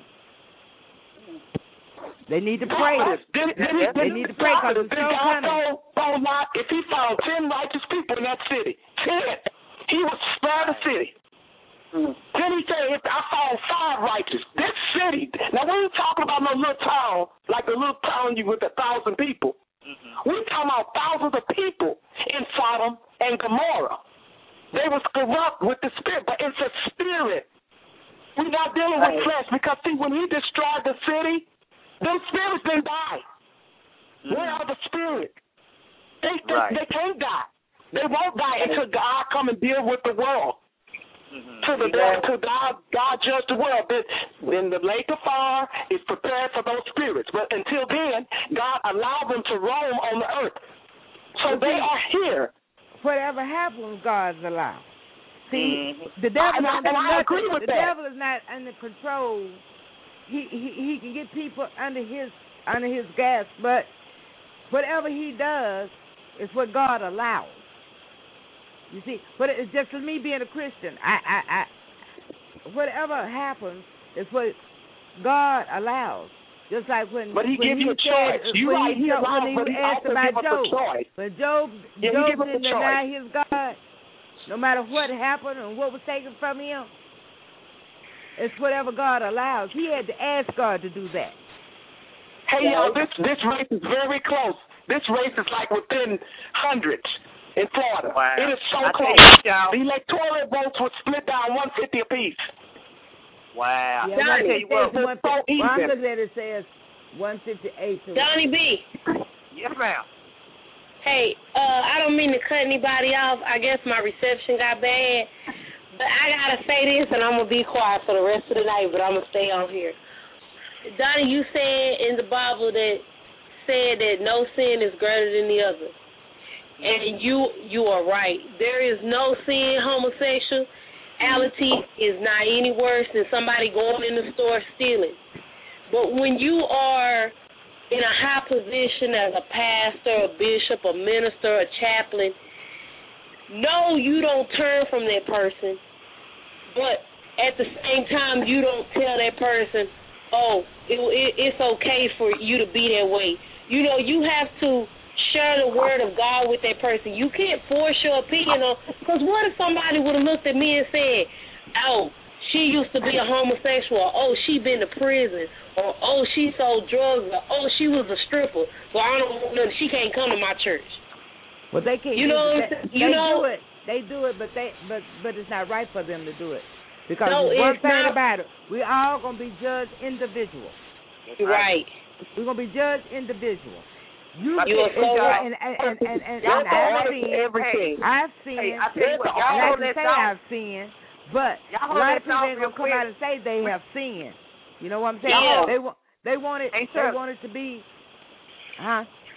they need to pray. Did, did, did, they did, need to pray because it's so coming. If he found ten righteous people in that city, ten, he would spare the city. Mm. Then he said, if I found five righteous, this city, now we ain't talking about no little town, like a little town you with a thousand people. Mm-hmm. We're talking about thousands of people in Sodom and Gomorrah. They was corrupt with the spirit, but it's a spirit. We're not dealing right. with flesh because, see, when he destroyed the city, them spirits didn't die. Mm-hmm. Where are the spirits? They, they, right. they can't die. They won't die until God come and deal with the world. Mm-hmm. To the yeah. to God, God judge the world. Then the lake of fire is prepared for those spirits. But until then, God allowed them to roam on the earth. So they are here. Whatever happens, God's allowed. See, mm-hmm. the devil and I, and I agree with the that. devil is not under control. He, he he can get people under his under his gas, but whatever he does is what God allows. You see, but it's just for me being a Christian. I, I, I, whatever happens is what God allows. Just like when, but he when gives you a said, choice. You when right, he, he allows, when he but he asked also about gives us Job, a choice. when Job, yeah, Job didn't deny his God, no matter what happened and what was taken from him, it's whatever God allows. He had to ask God to do that. Hey, y'all, this this race is very close. This race is like within hundreds in Florida. Wow. It is so I close. The electoral votes would split down one fifty apiece. Wow. Yeah, Johnny, well, it's one, so even. well, I'm looking at it, says one fifty-eight. Johnny B. Yes, ma'am. Hey, uh, I don't mean to cut anybody off. I guess my reception got bad. But I got to say this, and I'm going to be quiet for the rest of the night, but I'm going to stay on here. Donnie, you said in the Bible that said that no sin is greater than the other. And you you are right. There is no sin. Homosexuality is not any worse than somebody going in the store stealing. But when you are in a high position as a pastor, a bishop, a minister, a chaplain, no, you don't turn from that person. But at the same time, you don't tell that person, oh, it, it, it's okay for you to be that way. You know, you have to share the word of God with that person. You can't force your opinion on, because what if somebody would have looked at me and said, oh, she used to be a homosexual, or, oh, she been to prison, or, oh, she sold drugs, or, oh, she was a stripper, so I don't want nothing, she can't come to my church. Well, they can't. You know, they, you they know, do it. They do it, but they, but, but it's not right for them to do it. Because no, one it's thing not. about it, we all gonna be judged individual. Right. We're gonna be judged individual. You, you are so right. And, and, and, and, and, Y'all and I've seen everything. I've seen. Hey, I tell you what, y'all and I hold can that say thought. I've seen, but Y'all a hold lot that of people thought ain't real gonna come quick. out and say they have seen. You know what I'm saying? Yeah. They want. They want it. Hey, they sir. want it to be. Huh? Y'all,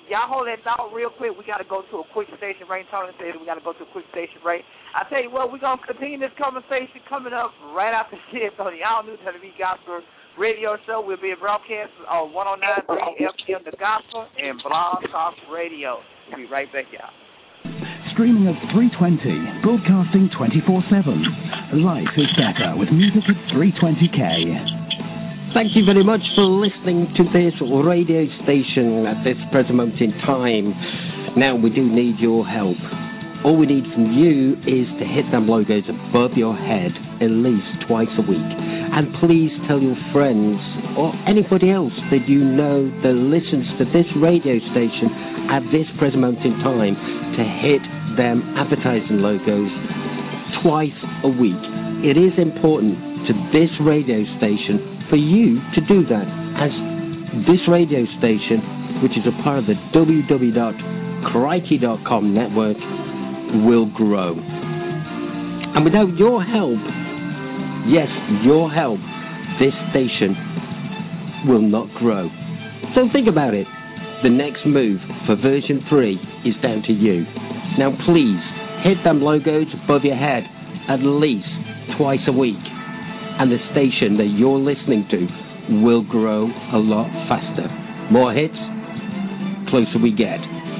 y'all hold that thought real quick. We got to go to a quick station break. Tony said we got to go to a quick station break. I tell you what, we're going to continue this conversation coming up right after this on the All New W B Gospel Radio Show. We'll be broadcast on one oh nine point three F M The Gospel and Blog Talk Radio. We'll be right back, y'all. Streaming at three twenty, broadcasting twenty-four seven. Life is better with music at three twenty K. Thank you very much for listening to this radio station at this present moment in time. Now, we do need your help. All we need from you is to hit them logos above your head at least twice a week. And please tell your friends or anybody else that you know that listens to this radio station at this present moment in time to hit them advertising logos twice a week. It is important to this radio station for you to do that, as this radio station, which is a part of the w w w dot crikey dot com network, will grow. And without your help, yes, your help, this station will not grow. So think about it. The next move for version three is down to you. Now please, hit them logos above your head at least twice a week, and the station that you're listening to will grow a lot faster. More hits, closer we get.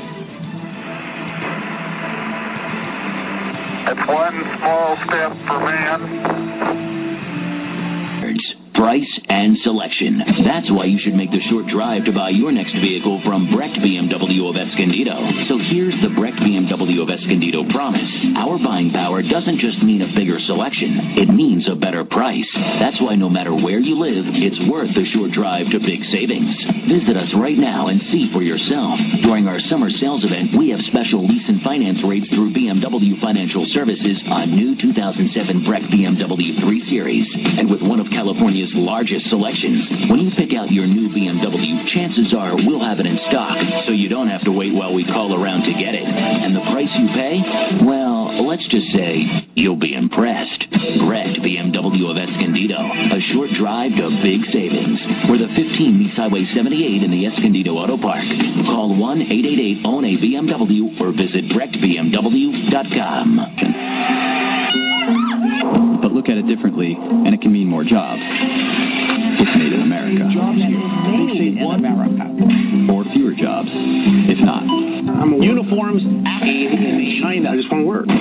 It's one small step for man. Price and selection. That's why you should make the short drive to buy your next vehicle from Brecht B M W of Escondido. So here's the Brecht B M W of Escondido promise. Our buying power doesn't just mean a bigger selection. It means a better price. That's why no matter where you live, it's worth the short drive to big savings. Visit us right now and see for yourself. During our summer sales event, we have special lease and finance rates through B M W Financial Services on new two thousand seven Brecht B M W three Series. And with one of California's largest selections, when you pick out your new B M W, chances are we'll have it in stock, so you don't have to wait while we call around to get it. And the price you pay? Well, let's just say you'll be impressed. Brecht B M W of Escondido, a short drive to big savings. We're the fifteen East Highway seventy-eight in the Escondido Auto Park. Call one eight eight eight own a B M W or visit brecht b m w dot com. But look at it differently, and it can mean more jobs. It's made in America. Jobs made in America. Or fewer jobs, if not. Uniforms made in China. I just want to work.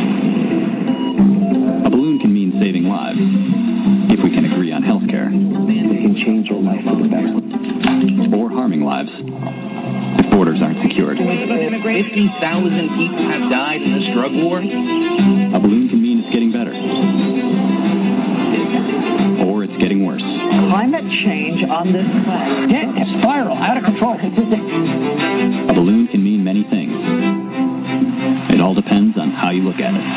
A balloon can mean saving lives, if we can agree on health care. It can change your life for the better. Or harming lives, if borders aren't secured. fifty thousand people have died in this drug war. A balloon can mean it's getting better. Or it's getting worse. Climate change on this planet. Yeah, it's viral, out of control. A balloon can mean many things. It all depends on how you look at it.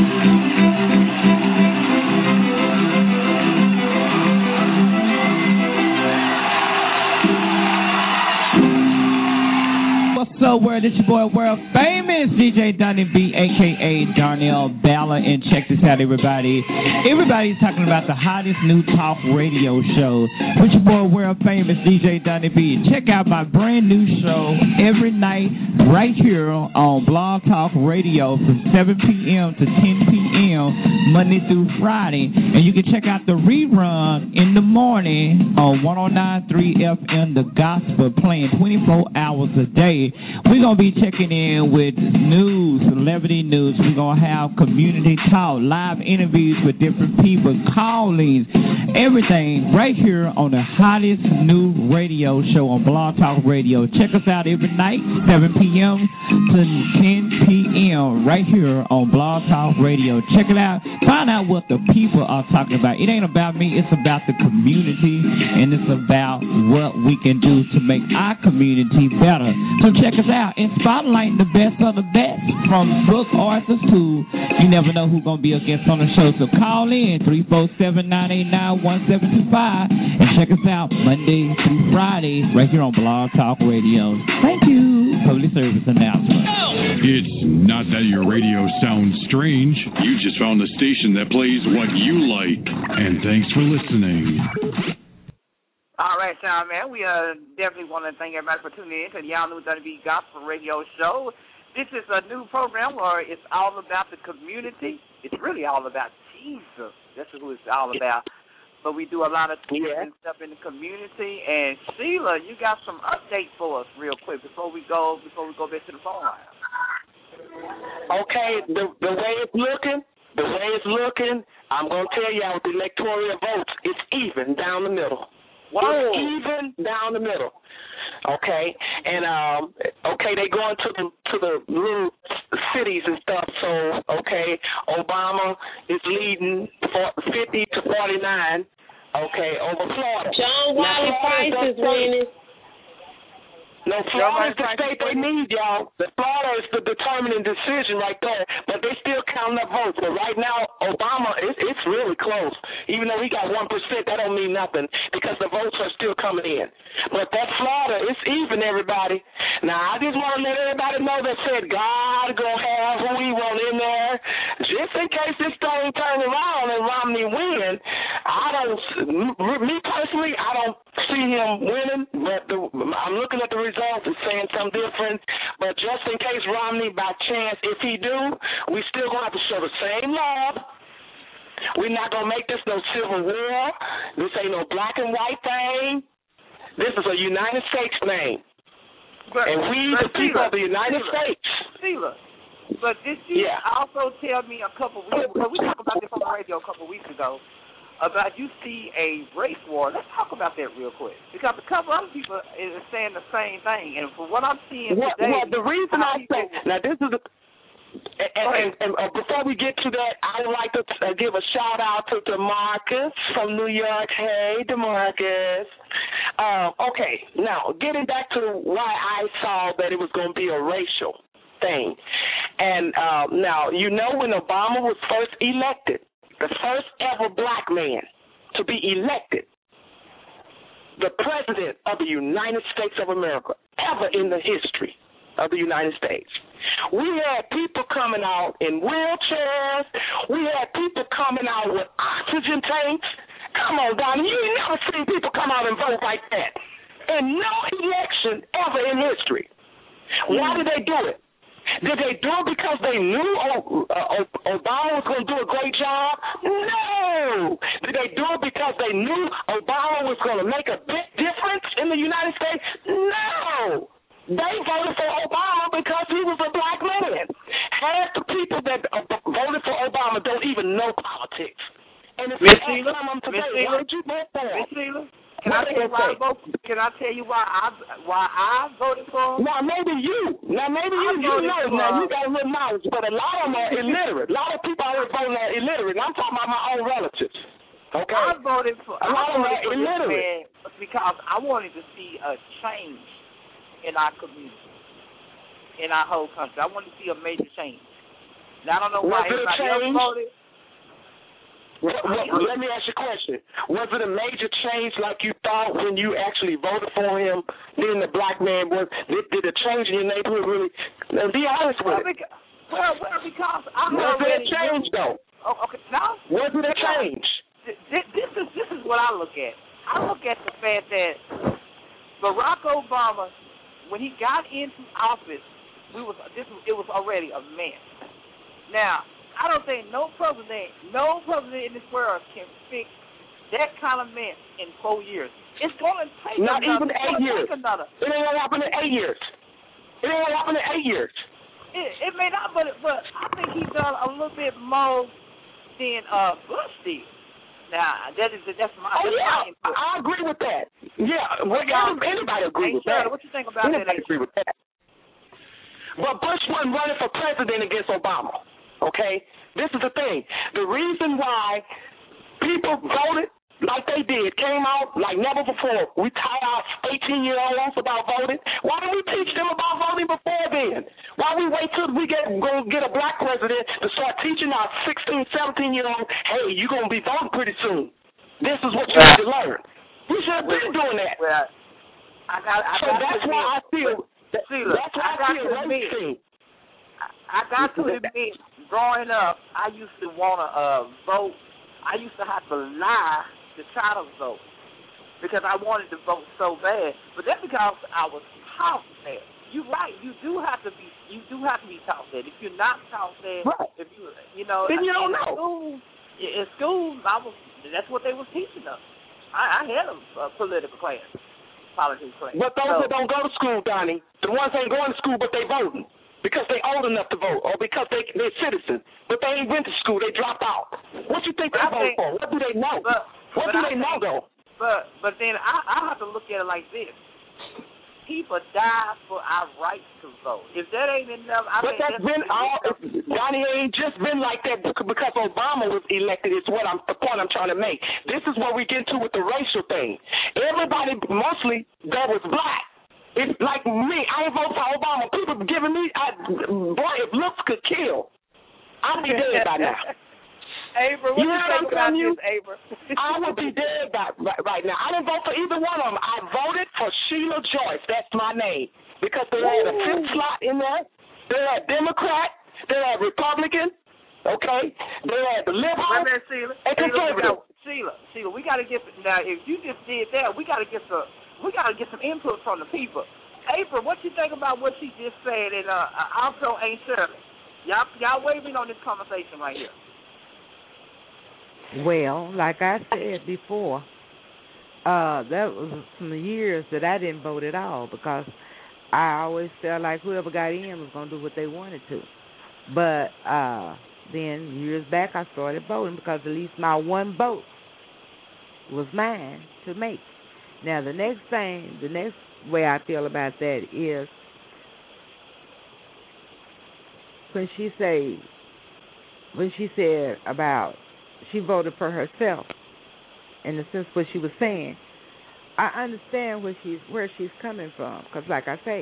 What's up, world? It's your boy, world famous D J Donnie B, a k a. Darnell Balla, and check this out, everybody. Everybody's talking about the hottest new talk radio show with your boy, world famous D J Donnie B. Check out my brand new show every night right here on Blog Talk Radio from seven p.m. to ten p.m. Monday through Friday. And you can check out the rerun in the morning on one oh nine point three F M The Gospel, playing twenty-four hours a day. We're going to be checking in with news, celebrity news. We're going to have community talk, live interviews with different people, callings, everything right here on the hottest new radio show on Blog Talk Radio. Check us out every night, seven p.m. to ten p.m. right here on Blog Talk Radio. Check it out. Find out what the people are talking about. It ain't about me. It's about the community, and it's about what we can do to make our community better. So check us out and spotlight the best of the best, from book authors to you never know who's going to be a guest on the show. So call in three four seven, nine eight nine, one seven two five and check us out Monday through Friday right here on Blog Talk Radio. Thank you. Public service announcement. It's not that your radio sounds strange. You just found a station that plays what you like. And thanks for listening. All right, y'all, man. We uh, definitely want to thank everybody for tuning in to the Y'all New W B Gospel Radio Show. This is a new program where it's all about the community. It's really all about Jesus. That's who it's all about. But we do a lot of yeah. stuff in the community. And Sheila, you got some updates for us real quick before we go before we go back to the phone line. Okay, the the way it's looking, the way it's looking, I'm gonna tell y'all with the electoral votes, it's even down the middle. Whoa. It's even down the middle. Okay, and um, okay, they going to the to the little cities and stuff. So okay, Obama is leading for fifty to forty nine. Okay, over Florida. John Wiley Price is winning. No, Florida is the state they need, y'all. The Florida is the determining decision right there. But they still counting up votes. But right now, Obama, it, it's really close. Even though he got one percent, that don't mean nothing because the votes are still coming in. But that Florida, it's even, everybody. Now, I just want to let everybody know that said God going to have who he want in there. Just in case this thing turn around and Romney win, I don't, me personally, I don't see him winning. But the, I'm looking at the results. It's saying something different, but just in case Romney, by chance, if he do, we still gonna have to show the same love. We're not gonna make this no civil war. This ain't no black and white thing. This is a United States thing, but, and we, the people of the United Sheila, States. Sheila, but did you yeah. also tell me a couple weeks ago? We talked about this on the radio a couple weeks ago. About you see a race war. Let's talk about that real quick. Because a couple other people is saying the same thing. And for what I'm seeing well, today... Well, the reason I say... Now, this is... A, and, and, and uh, before we get to that, I would like to uh, give a shout-out to DeMarcus from New York. Hey, DeMarcus. Uh, okay, now, getting back to why I saw that it was going to be a racial thing. And uh, now, you know when Obama was first elected, the first ever black man to be elected, the president of the United States of America, ever in the history of the United States. We had people coming out in wheelchairs. We had people coming out with oxygen tanks. Come on, Donnie, you ain't never seen people come out and vote like that. In no election ever in history. Why did they do it? Did they do it because they knew uh, Obama was going to do a great job? No. Did they do it because they knew Obama was going to make a big difference in the United States? No. They voted for Obama because he was a black man. Half the people that uh, voted for Obama don't even know politics. And if Miss you ask them today, why did you vote for him? Miss Sheila? Can I, tell you why I vote, can I tell you why I why I voted for him? Now maybe you, now maybe you, you know, for, now you got a little knowledge, but a lot of them are illiterate. A lot of people out here voting are illiterate. And I'm talking about my own relatives. Okay, I voted for a lot of them are illiterate because I wanted to see a change in our community, in our whole country. I wanted to see a major change. Now I don't know why everybody else voted. Well, well, let me ask you a question. Was it a major change like you thought when you actually voted for him, then the black man was? Did, did the change in your neighborhood really? Now, be honest with well, it. Because, well, well, because I was it a change, though? Oh, okay, now? Was it a change? This, this, is, this is what I look at. I look at the fact that Barack Obama, when he got into office, we was this was, it was already a mess. Now, I don't think no president, no president in this world can fix that kind of mess in four years. It's going to take not another, even eight years. Another. It ain't going to happen in eight years. It ain't going to happen in eight years. It, it may not, but but I think he's done a little bit more than uh, Bush did. Now that is that's my. Oh that's yeah, my I agree with that. Yeah, well, anybody agree with that? What you think about anybody that? Agree with that. But Bush wasn't running for president against Obama. Okay? This is the thing. The reason why people voted like they did, came out like never before. We taught our eighteen-year-olds about voting. Why didn't we teach them about voting before then? Why we wait till we get go get a black president to start teaching our sixteen, seventeen-year-olds, hey, you're going to be voting pretty soon. This is what you well, need to learn. We should have been doing that. Well, I got, I so got that's why I feel, that, Sheila, that's why I, I feel racing. I got to admit, growing up, I used to want to uh, vote. I used to have to lie to try to vote. because I wanted to vote so bad. But that's because I was taught that. You're right. You do have to be. You do have to be taught that. If you're not taught that, right. if you, you know, then you don't in know. School, in school, I was. That's what they was teaching us. I, I had a, a political class, politics class. But those so, that don't go to school, Donnie, the ones ain't going to school, but they voting because they old enough to vote, or because they they're citizens, but they ain't went to school. They dropped out. What you think they I vote think, for? What do they know? But, what but do I they think, know though? But but then I I have to look at it like this. People die for our right to vote. If that ain't enough, I but think that's been all. Donnie, ain't just been like that because Obama was elected. Is what I'm the point I'm trying to make. This is what we get into with the racial thing. Everybody, mostly, that was black. It's like me. I ain't vote for Obama. People giving me, I, boy, if looks could kill, I'd be dead by now. Abra, what you you think about this, Abra? I would be dead by, right, right now. I didn't vote for either one of them. I voted for Sheila Joyce. That's my name. Because they had a fifth slot in there. They had Democrat. They had Republican. Okay? They had the liberal Wait a minute, Sheila. and conservative. Sheila, Sheila, we got to get, now, if you just did that, we got to get some, we got to get some input from the people. April, what you think about what she just said? And uh, also, Aunt Shirley. Y'all, y'all waving on this conversation right here. Well, like I said before, uh, that was some years that I didn't vote at all because I always felt like whoever got in was going to do what they wanted to. But uh, then years back I started voting because at least my one vote was mine to make. Now, the next thing, the next way I feel about that is when she say, when she said about she voted for herself, in the sense what she was saying, I understand where she's where she's coming from. Because, like I say,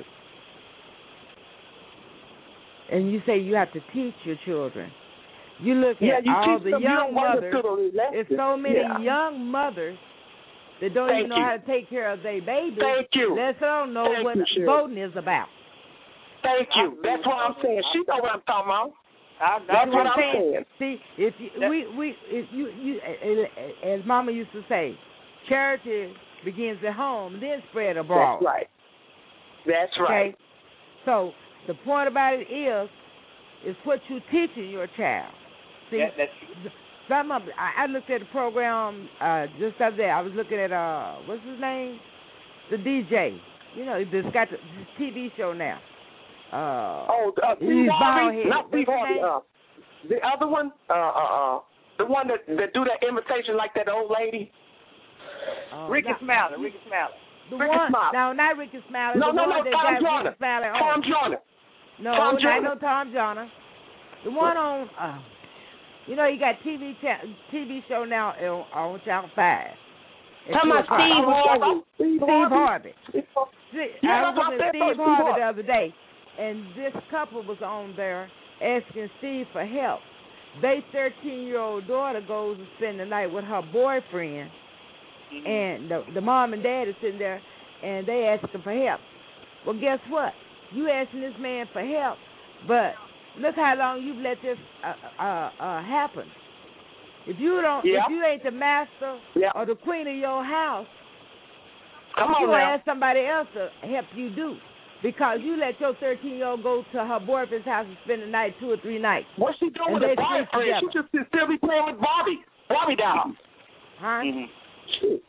and you say you have to teach your children. You look yeah, at you all the young, young mothers. There's so many yeah. young mothers that don't Thank even know you. how to take care of their babies. Thank you. That don't know Thank what you, voting is about. Thank you. That's what I'm saying. She know what I'm talking about. I, That's what I'm saying. saying. See, if you, we we if you you as Mama used to say, charity begins at home, then spread abroad. That's right. That's right. Okay? So the point about it is, is what you teaching your child. See, that, that's some of I, I looked at the program uh, just the other day. I was looking at uh, what's his name, the D J. You know, he's got the this T V show now. Uh, oh, uh, Steve Harvey, not Steve Harvey. Uh, the other one, uh, uh, uh, the one that that do that imitation like that old lady. Uh, Ricky not, Smiley. Ricky Smiley. The Ricky one, Smiley. no, not Ricky Smiley. No, the no, one no, that Tom got Joyner. Ricky Smiley on. Tom Joyner. No, Tom not Joyner. no Tom Joyner. The one on, uh, you know, you got T V cha- T V show now on, on Channel Five. How much Steve Harvey? Steve Harvey. Steve Harvey. See, Yeah, I was looking at Steve Harvey the other day, and this couple was on there asking Steve for help. Their thirteen-year-old daughter goes to spend the night with her boyfriend, mm-hmm. and the, the mom and dad are sitting there, and they asking for help. Well, guess what? You asking this man for help, but look how long you've let this uh, uh, uh, happen. If you don't, yeah. if you ain't the master yeah. or the queen of your house, Come you on gonna now. ask somebody else to help you do. Because you let your thirteen-year-old go to her boyfriend's house and spend the night, two or three nights. What's she doing and with her boyfriend? She just still be playing with Barbie. Barbie dolls. Huh? Mm-hmm. Shoot.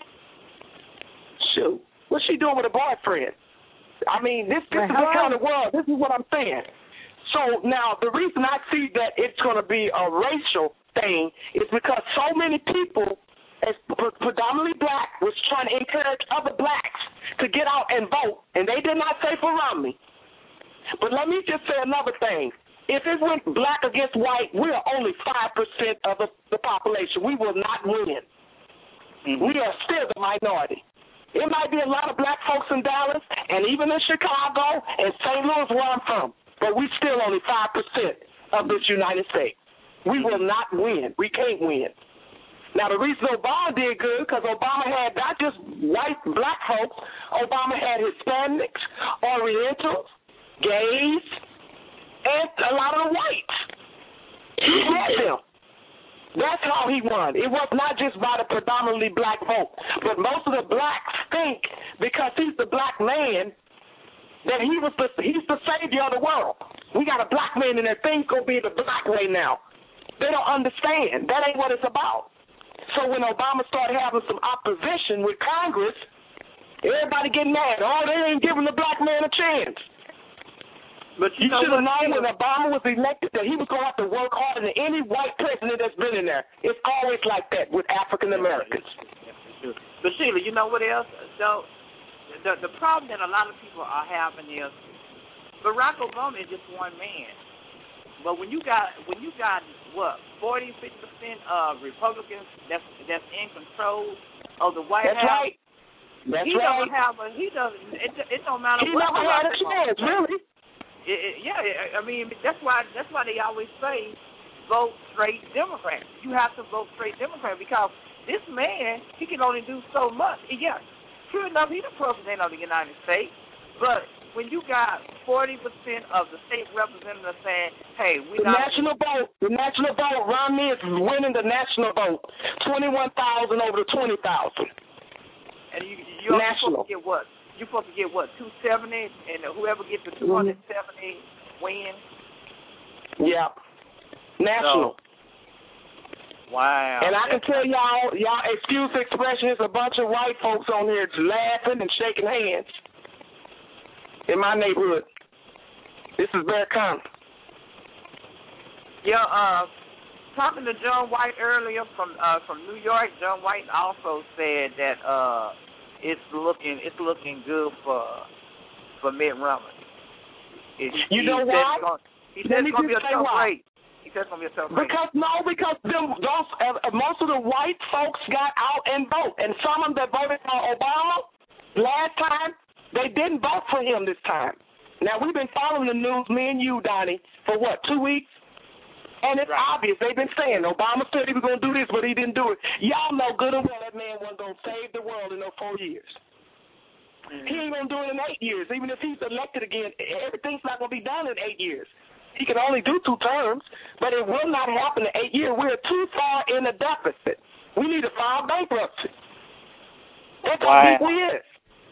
Shoot. What's she doing with her boyfriend? I mean, this, this well, is the kind of world. This is what I'm saying. So now the reason I see that it's going to be a racial thing is because so many people, as predominantly black, was trying to encourage other blacks to get out and vote, and they did not say for Romney. But let me just say another thing. If it went black against white, we are only five percent of the, the population. We will not win. Mm-hmm. We are still the minority. It might be a lot of black folks in Dallas and even in Chicago and Saint Louis, where I'm from, but we still only five percent of this United States. We will not win. We can't win. Now, the reason Obama did good, because Obama had not just white, black folks, Obama had Hispanics, Orientals, gays, and a lot of the whites. He had them. That's how he won. It was not just by the predominantly black vote, but most of the blacks think because he's the black man that he was the he's the savior of the world. We got a black man in there. Things gonna be the black way now. They don't understand. That ain't what it's about. So when Obama started having some opposition with Congress, everybody getting mad. Oh, they ain't giving the black man a chance. But you, you know should have what, known when Obama was elected that he was going to have to work harder than any white president that's been in there. It's always like that with African Americans. But Sheila, you know what else? So the the problem that a lot of people are having is Barack Obama is just one man. But when you got when you got what forty, fifty percent of Republicans that's that's in control of the White that's House, right. That's he right. doesn't have a he doesn't it, it don't matter he what never had a chance, really. It, it, yeah, I mean that's why that's why they always say vote straight Democrat. You have to vote straight Democrat because this man he can only do so much. Yeah, true enough, he's the president of the United States, but when you got forty percent of the state representatives saying, "Hey, we the not national vote, the national vote, Romney is winning the national vote, twenty-one thousand over the twenty thousand." And you you're national. supposed to get what? You're supposed to get what, two seventy, and whoever gets the two hundred seventy wins? Yeah. National. So, wow. And I can tell y'all, y'all, excuse the expression, there's a bunch of white folks on here laughing and shaking hands in my neighborhood. This is very common. Yeah, uh, talking to John White earlier from uh, from New York, John White also said that uh, it's looking it's looking good for for Mitt Romney. It, you he know why? why? He said it's going to be a tough race. He said it's going to be a tough race. Because no, because them, those uh, most of the white folks got out and vote, and some of them that voted for Obama last time, they didn't vote for him this time. Now we've been following the news, me and you, Donnie, for what, two weeks? And it's right. obvious. They've been saying Obama said he was going to do this, but he didn't do it. Y'all know good and well that man wasn't going to save the world in those four years. Mm-hmm. He ain't going to do it in eight years. Even if he's elected again, everything's not going to be done in eight years. He can only do two terms, but it will not happen in eight years. We're too far in a deficit. We need to file bankruptcy. That's wow. how deep we is.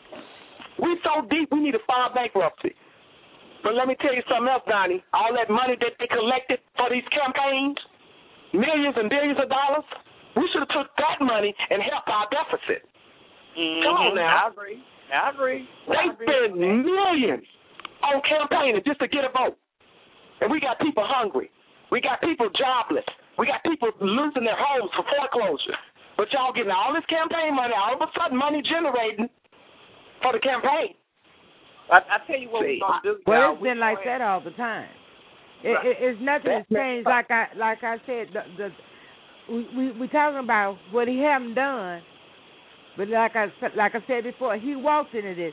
We're so deep, we need to file bankruptcy. But let me tell you something else, Donnie. All that money that they collected for these campaigns, millions and billions of dollars, we should have took that money and helped our deficit. Mm-hmm. Come on now. I agree. I agree. They spend millions on campaigning just to get a vote. And we got people hungry. We got people jobless. We got people losing their homes for foreclosure. But y'all getting all this campaign money, all of a sudden money generating for the campaign. I, I tell you what we're gonna do. Well, it's been like that all the time. It, it, it's nothing has changed. Like I like I said, the, the we we we talking about what he haven't done, but like I like I said before, he walked into this.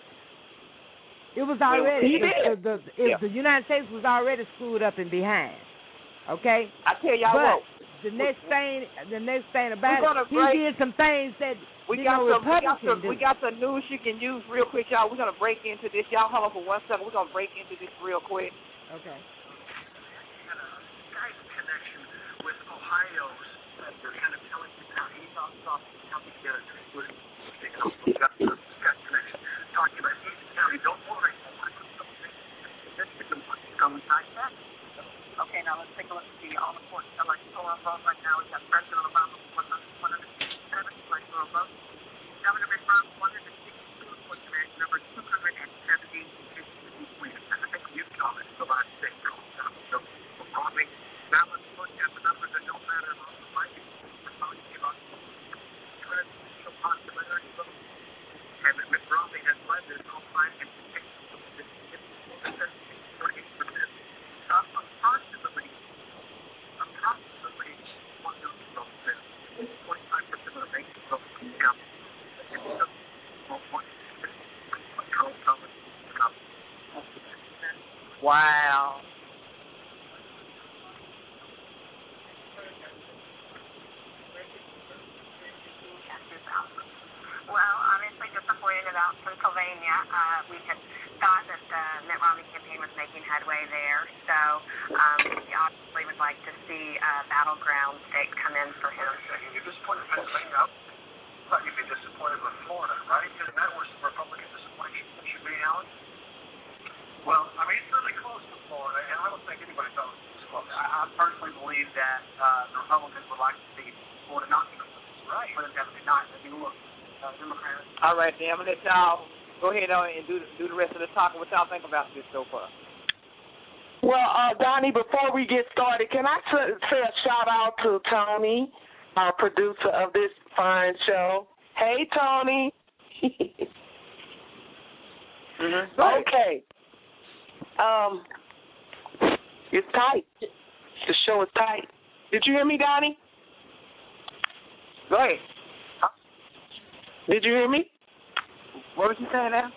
It was already well, the, the, the, yeah. the United States was already screwed up and behind. Okay. I tell y'all but what. The next thing, the next thing about it, he break. did some things that. We you got, know, some, we, got some, do. we got some news you can use real quick, y'all. We're going to break into this. Y'all hold on for one second. We're going to break into this real quick. Okay. Had a Skype connection with Ohio's that they're kind of telling you how he thought coming together. He was taking off the Skype connection, talking about East County. Don't worry. This is the one coming back. Okay, now let's take a look at the all important stuff like going on right now. We've got President Obama one hundred seven, like we're above. Governor Mitt Romney one hundred sixty-two, was number two hundred seventy. I think you saw it the last six. So, Romney, now let's look at the numbers that don't matter about the fighting. We're talking about the popularity vote. And Mitt Romney has led this whole fight in forty-eight percent. Approximately, approximately one million votes, twenty-five percent of the nation votes from the county. Wow. Well, obviously, just separated out Pennsylvania. Uh, we had thought that the Mitt Romney campaign was making headway there. So um, he obviously would like to see a battleground state come in for him. You're disappointed with Pennsylvania. I thought you'd be disappointed with Florida, right? Because that was the Republican disappointment. Should be, Alan? Well, I mean, it's really close to Florida, and I don't think anybody thought it was close. I, I personally believe that uh, the Republicans would like to see Florida not be right. For them to have a good night. If you look, uh, Democrats. All right, then. I'm going to let y'all go ahead on and do, do the rest of the talking. What y'all think about this so far? Well, uh, Donnie, before we get started, can I t- say a shout-out to Tony, our producer of this fine show? Hey, Tony. mm-hmm. Okay. Um, it's tight. The show is tight. Did you hear me, Donnie? Go ahead. Huh? Did you hear me? What was you saying now?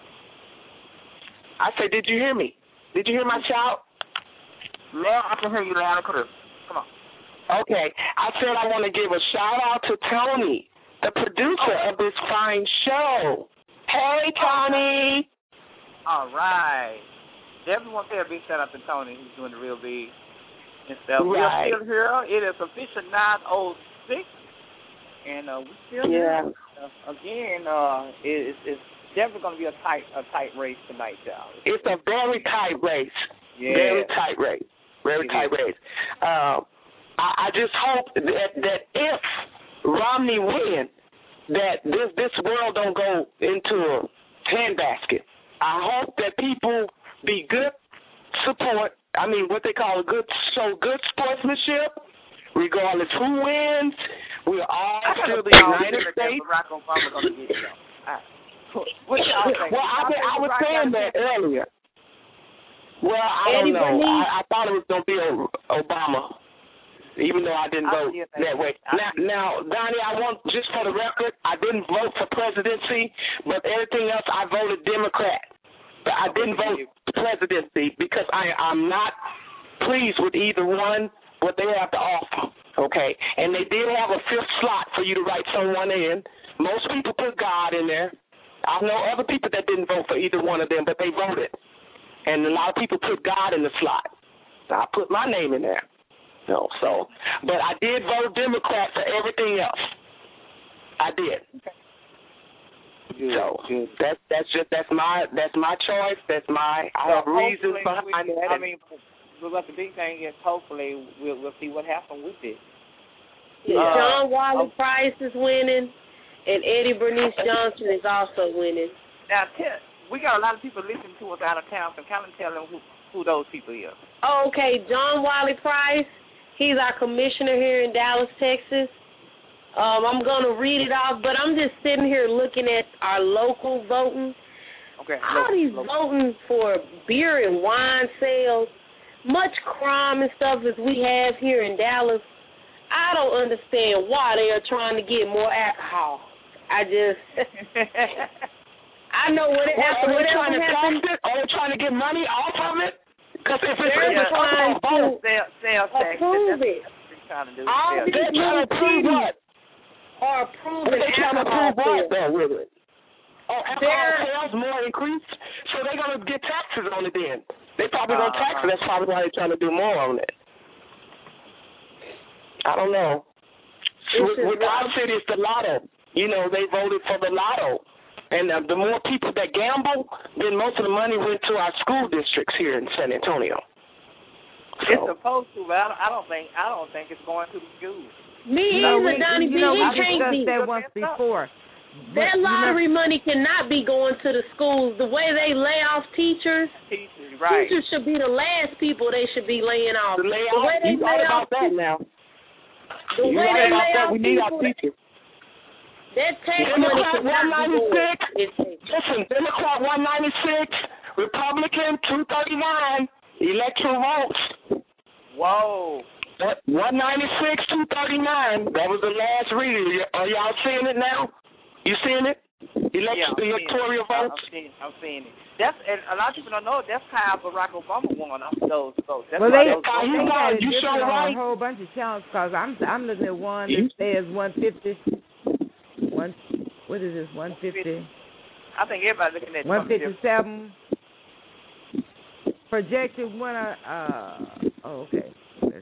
I said, did you hear me? Did you hear my shout? Now I can hear you loud and clear. Come on. Okay. I said I want to give a shout-out to Tony, the producer oh. of this fine show. Hey, Tony. All right. Definitely want to say a big shout-out to Tony, who's doing the real big and stuff. Right. We're still here. It is official nine oh six. And uh, we still yeah. Uh, again, uh, it, it's, it's definitely going to be a tight, a tight race tonight, y'all. It's a very tight race. Yeah. Very tight race. Very it tight is. race. Uh, I, I just hope that that if Romney wins, that this this world don't go into a handbasket. I hope that people be good support. I mean, what they call a good show, good sportsmanship, regardless who wins. We're all still the United States. Barack Obama gonna get you. What y'all think? Well, I, I was saying that earlier. Well, I don't know. I, I thought it was going to be Obama, even though I didn't vote that way. Now, now, Donnie, I want, just for the record, I didn't vote for presidency, but everything else I voted Democrat. But I didn't vote presidency because I, I'm not pleased with either one, what they have to offer, okay? And they did have a fifth slot for you to write someone in. Most people put God in there. I know other people that didn't vote for either one of them, but they voted. And a lot of people put God in the slot. So I put my name in there. No, so, but I did vote Democrat for everything else. I did. Good, so good. that's that's just that's my that's my choice. That's my I so have reasons behind we, that. I mean, but the big thing is hopefully we'll we'll see what happens with it. Yeah, uh, John Wiley oh. Price is winning, and Eddie Bernice Johnson is also winning. Now, tell. We got a lot of people listening to us out of town, so kind of tell them who, who those people are. Okay, John Wiley Price, he's our commissioner here in Dallas, Texas. Um, I'm going to read it off, but I'm just sitting here looking at our local voting. Okay. All local, these local. voting for beer and wine sales, much crime and stuff as we have here in Dallas, I don't understand why they are trying to get more alcohol. I just... I know what it well, happened. Are they trying to tax it? Are they trying to get money off of it? Because if it's they're trying to sales tax, approve it. Trying to do All these they're trying to prove what? Are approving they're trying to prove what though with it? Oh, alcohol sales more increased, so they're gonna get taxes on it then. They probably gonna uh, tax it. That's probably why they're trying to do more on it. I don't know. With, with our city, it's the lotto. You know, they voted for the lotto. And uh, the more people that gamble, then most of the money went to our school districts here in San Antonio. So. It's supposed to, but I don't, I don't think I don't think it's going to the schools. Me no, either, Donnie B. You know, It we can't discussed be. that once before. That lottery you know, money cannot be going to the schools. The way they lay off teachers, teachers, right. teachers should be the last people they should be laying off. The, lay the way off, they you lay right off about that now. The you way right they about lay that. off We need people, our teachers. That tax Democrat money cannot be going. Listen, Democrat one ninety-six, Republican two thirty-nine, electoral votes. Whoa. one ninety-six, two thirty-nine. That was the last reading. Are y'all seeing it now? You seeing it? Elect- yeah, electoral votes? I'm seeing, I'm seeing it. That's, and a lot of people don't know that's how Barack Obama won those votes. That's well, they, those they votes. got it you different sure on right? a whole bunch of channels because I'm, I'm looking at one that says one fifty. One, what is this, one fifty? I think everybody's looking at one fifty-seven. projected winner. Uh, oh, okay.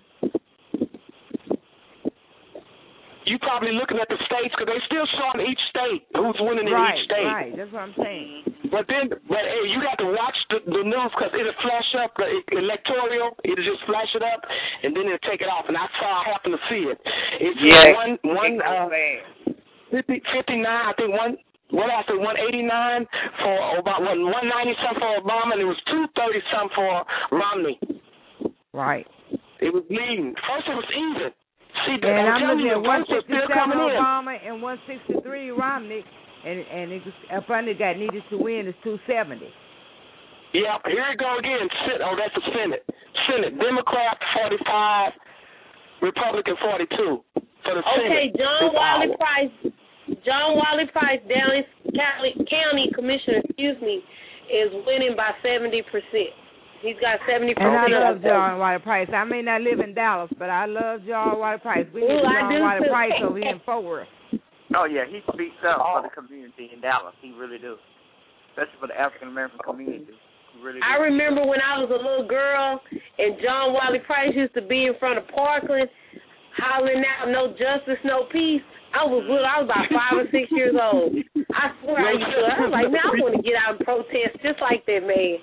You probably looking at the states because they still showing each state who's winning in right, each state. Right, that's what I'm saying. But then, but hey, you got to watch the, the news because it'll flash up the electoral. It'll just flash it up, and then it'll take it off. And I saw, I happened to see it. It's yeah, one, one, uh, fifty, fifty-nine. I think one. What I said, one eighty-nine for Obama, one ninety something for Obama, and it was two thirty something for Romney. Right. It was leading. First, it was even. See, and I'm, I'm looking at one sixty-seven Obama and one sixty-three Romney, and and it was, up under got needed to win is two seventy. Yeah, here we go again. Oh, that's the Senate. Senate, Democrat forty-five, Republican forty-two for the Senate. Okay, John Wiley Price. John Wiley Price, Dallas County, County Commissioner, excuse me, is winning by seventy percent. He's got seventy percent. And I love John Wiley Price. I may not live in Dallas, but I love John Wiley Price. We need John Wiley Price over here in Fort Worth. Oh, yeah, he speaks up for the community in Dallas. He really does, especially for the African-American community. Really I remember when I was a little girl and John Wiley Price used to be in front of Parkland hollering out, no justice, no peace. I was little. I was about five or six years old. I swear I used to. I was like, man, I want to get out and protest just like that man.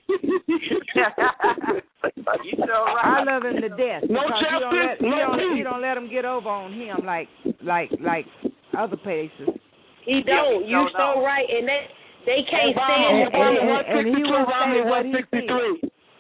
You so right. I love him to death. No justice, you don't let, no you don't, peace. you don't let him get over on him like like like other places. He don't. Yeah, You're so know. right, and that they can't Obama, stand and, and, and, and he will say what he sixty-three.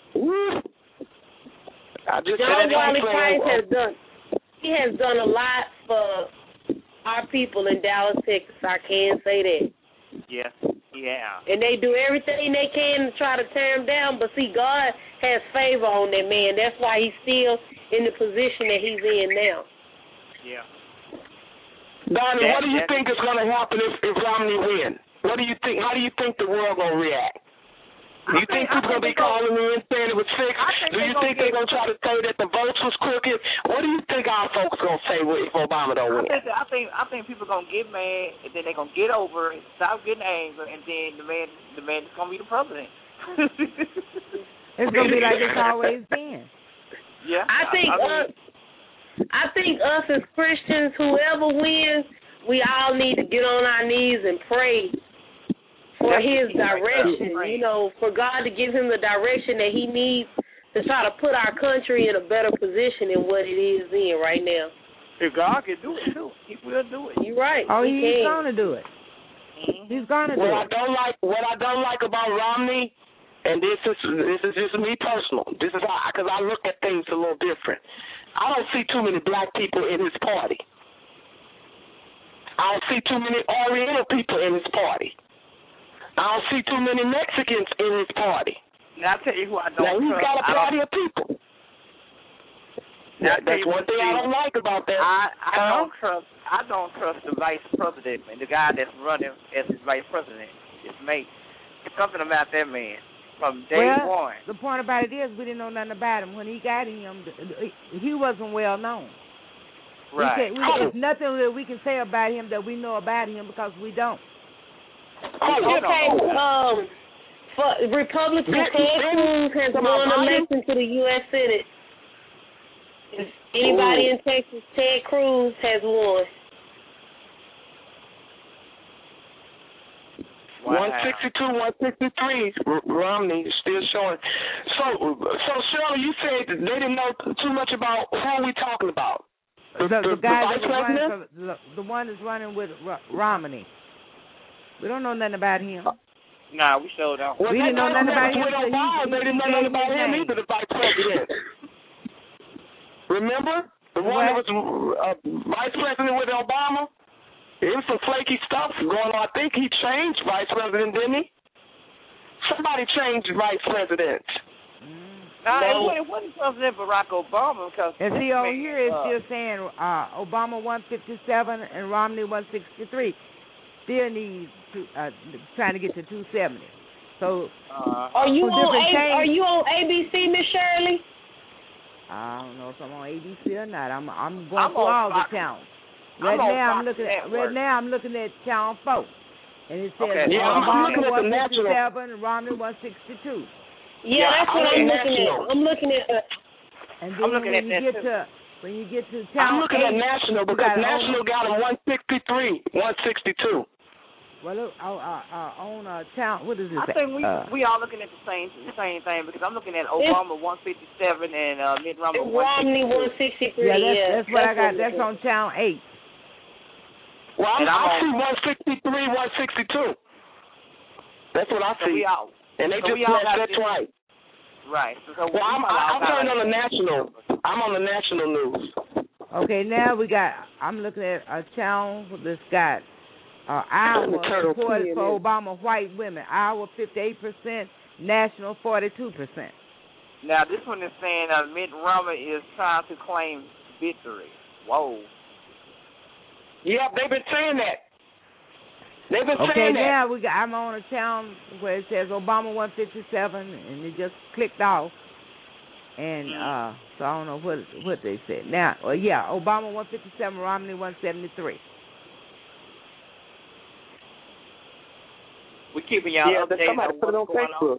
I just John Wiley Price well. has done. He has done a lot for our people in Dallas, Texas. I can say that. Yeah, yeah. And they do everything they can to try to tear him down, but see, God has favor on that man. That's why he's still in the position that he's in now. Yeah. Donnie, that, what do you that, think is going to happen if, if Romney wins? What do you think? How do you think the world going to react? Do you think, think people going to be calling me and saying it was fixed? Do you think they're going to try to say that the votes was crooked? What do you think our folks going to say if Obama don't win? I think I think, I think people going to get mad, and then they're going to get over it, stop getting angry, and then the man the man is going to be the president. It's going to be like it's always been. Yeah. I think I, I, mean, us, I think us as Christians, whoever wins, we all need to get on our knees and pray for his direction, you know, for God to give him the direction that he needs to try to put our country in a better position than what it is in right now. If God can do it, too, he will do it. You're right. Oh, he he's can. going to do it. He's going to do what it. I don't like, what I don't like about Romney, and this is this is just me personal. This is how, because I look at things a little different. I don't see too many black people in his party. I don't see too many Oriental people in his party. I don't see too many Mexicans in his party. Now, I'll tell you who I don't now, he's trust. got a party of people. Now, that's one thing I don't like about that. I, I huh? don't trust. I don't trust the vice president and the guy that's running as his vice president. It's mate. Something about that man from day well, one. The point about it is we didn't know nothing about him when he got him. He wasn't well known. Right. We can, we, there's nothing that we can say about him that we know about him because we don't. Okay, um, for Republican Ted Cruz has won election to the U S Senate. If anybody in Texas, Ted Cruz has won. Wow. one sixty-two, one sixty-three, Romney is still showing. So, so Shirley, you said they didn't know too much about who are we talking about? The, the, the, the guy the that's running for, the, the one that's running with Romney. We don't know nothing about him. Nah, we sure don't. Well, we didn't know nothing about him. He, he, they didn't know nothing about him either, the vice president. Remember? The one that was uh, vice president with Obama? There was some flaky stuff going on. I think he changed vice president, didn't he? Somebody changed vice president. Nah, no. it, it wasn't President Barack Obama because. And see, over here it's uh, still saying uh, Obama one fifty-seven and Romney one sixty-three. Still needs to, uh, trying to get to two seventy. So uh, are you on A- Are you on A B C, Miss Shirley? I don't know if I'm on A B C or not. I'm I'm going I'm through all Fox. the channels. Right I'm now I'm Fox looking at Network. right now I'm looking at channel four, and it says okay. yeah, Obama one fifty-seven, Romney one sixty-two. Yeah, that's what I'm looking at. I'm looking at. Uh, and then I'm looking when at you that get too. to when you get to town I'm looking eight, at National because National got them one sixty-three, one sixty-two. Well, look, uh, uh, on uh, town, what is this? I think we uh, we all looking at the same same thing because I'm looking at Obama one fifty-seven and uh, Mitt Romney Romney one sixty-three. Yeah, that's, yeah, that's what that's I got. what That's on town eight. Well, I, And I'm I on- see one sixty-three, one sixty-two. That's what I So see. we all, and they so just we all said got that's this- right. Right. So, so Well, I'm, we all I'm got turned like- on the national. I'm on the national news. Okay, now we got. I'm looking at a town that's got uh, Iowa Turtle supported P for in it. Obama white women. Iowa fifty-eight percent, national forty-two percent. Now this one is saying uh, Mitt Romney is trying to claim victory. Whoa. Yeah, they've been saying that. They've been Okay, saying that. now we got. I'm on a town where it says Obama one fifty-seven, and it just clicked off. And uh, so I don't know what what they said. Now, uh, yeah, Obama one fifty-seven, Romney one seventy-three. We keeping y'all Yeah, updated somebody on put it on what's going Facebook.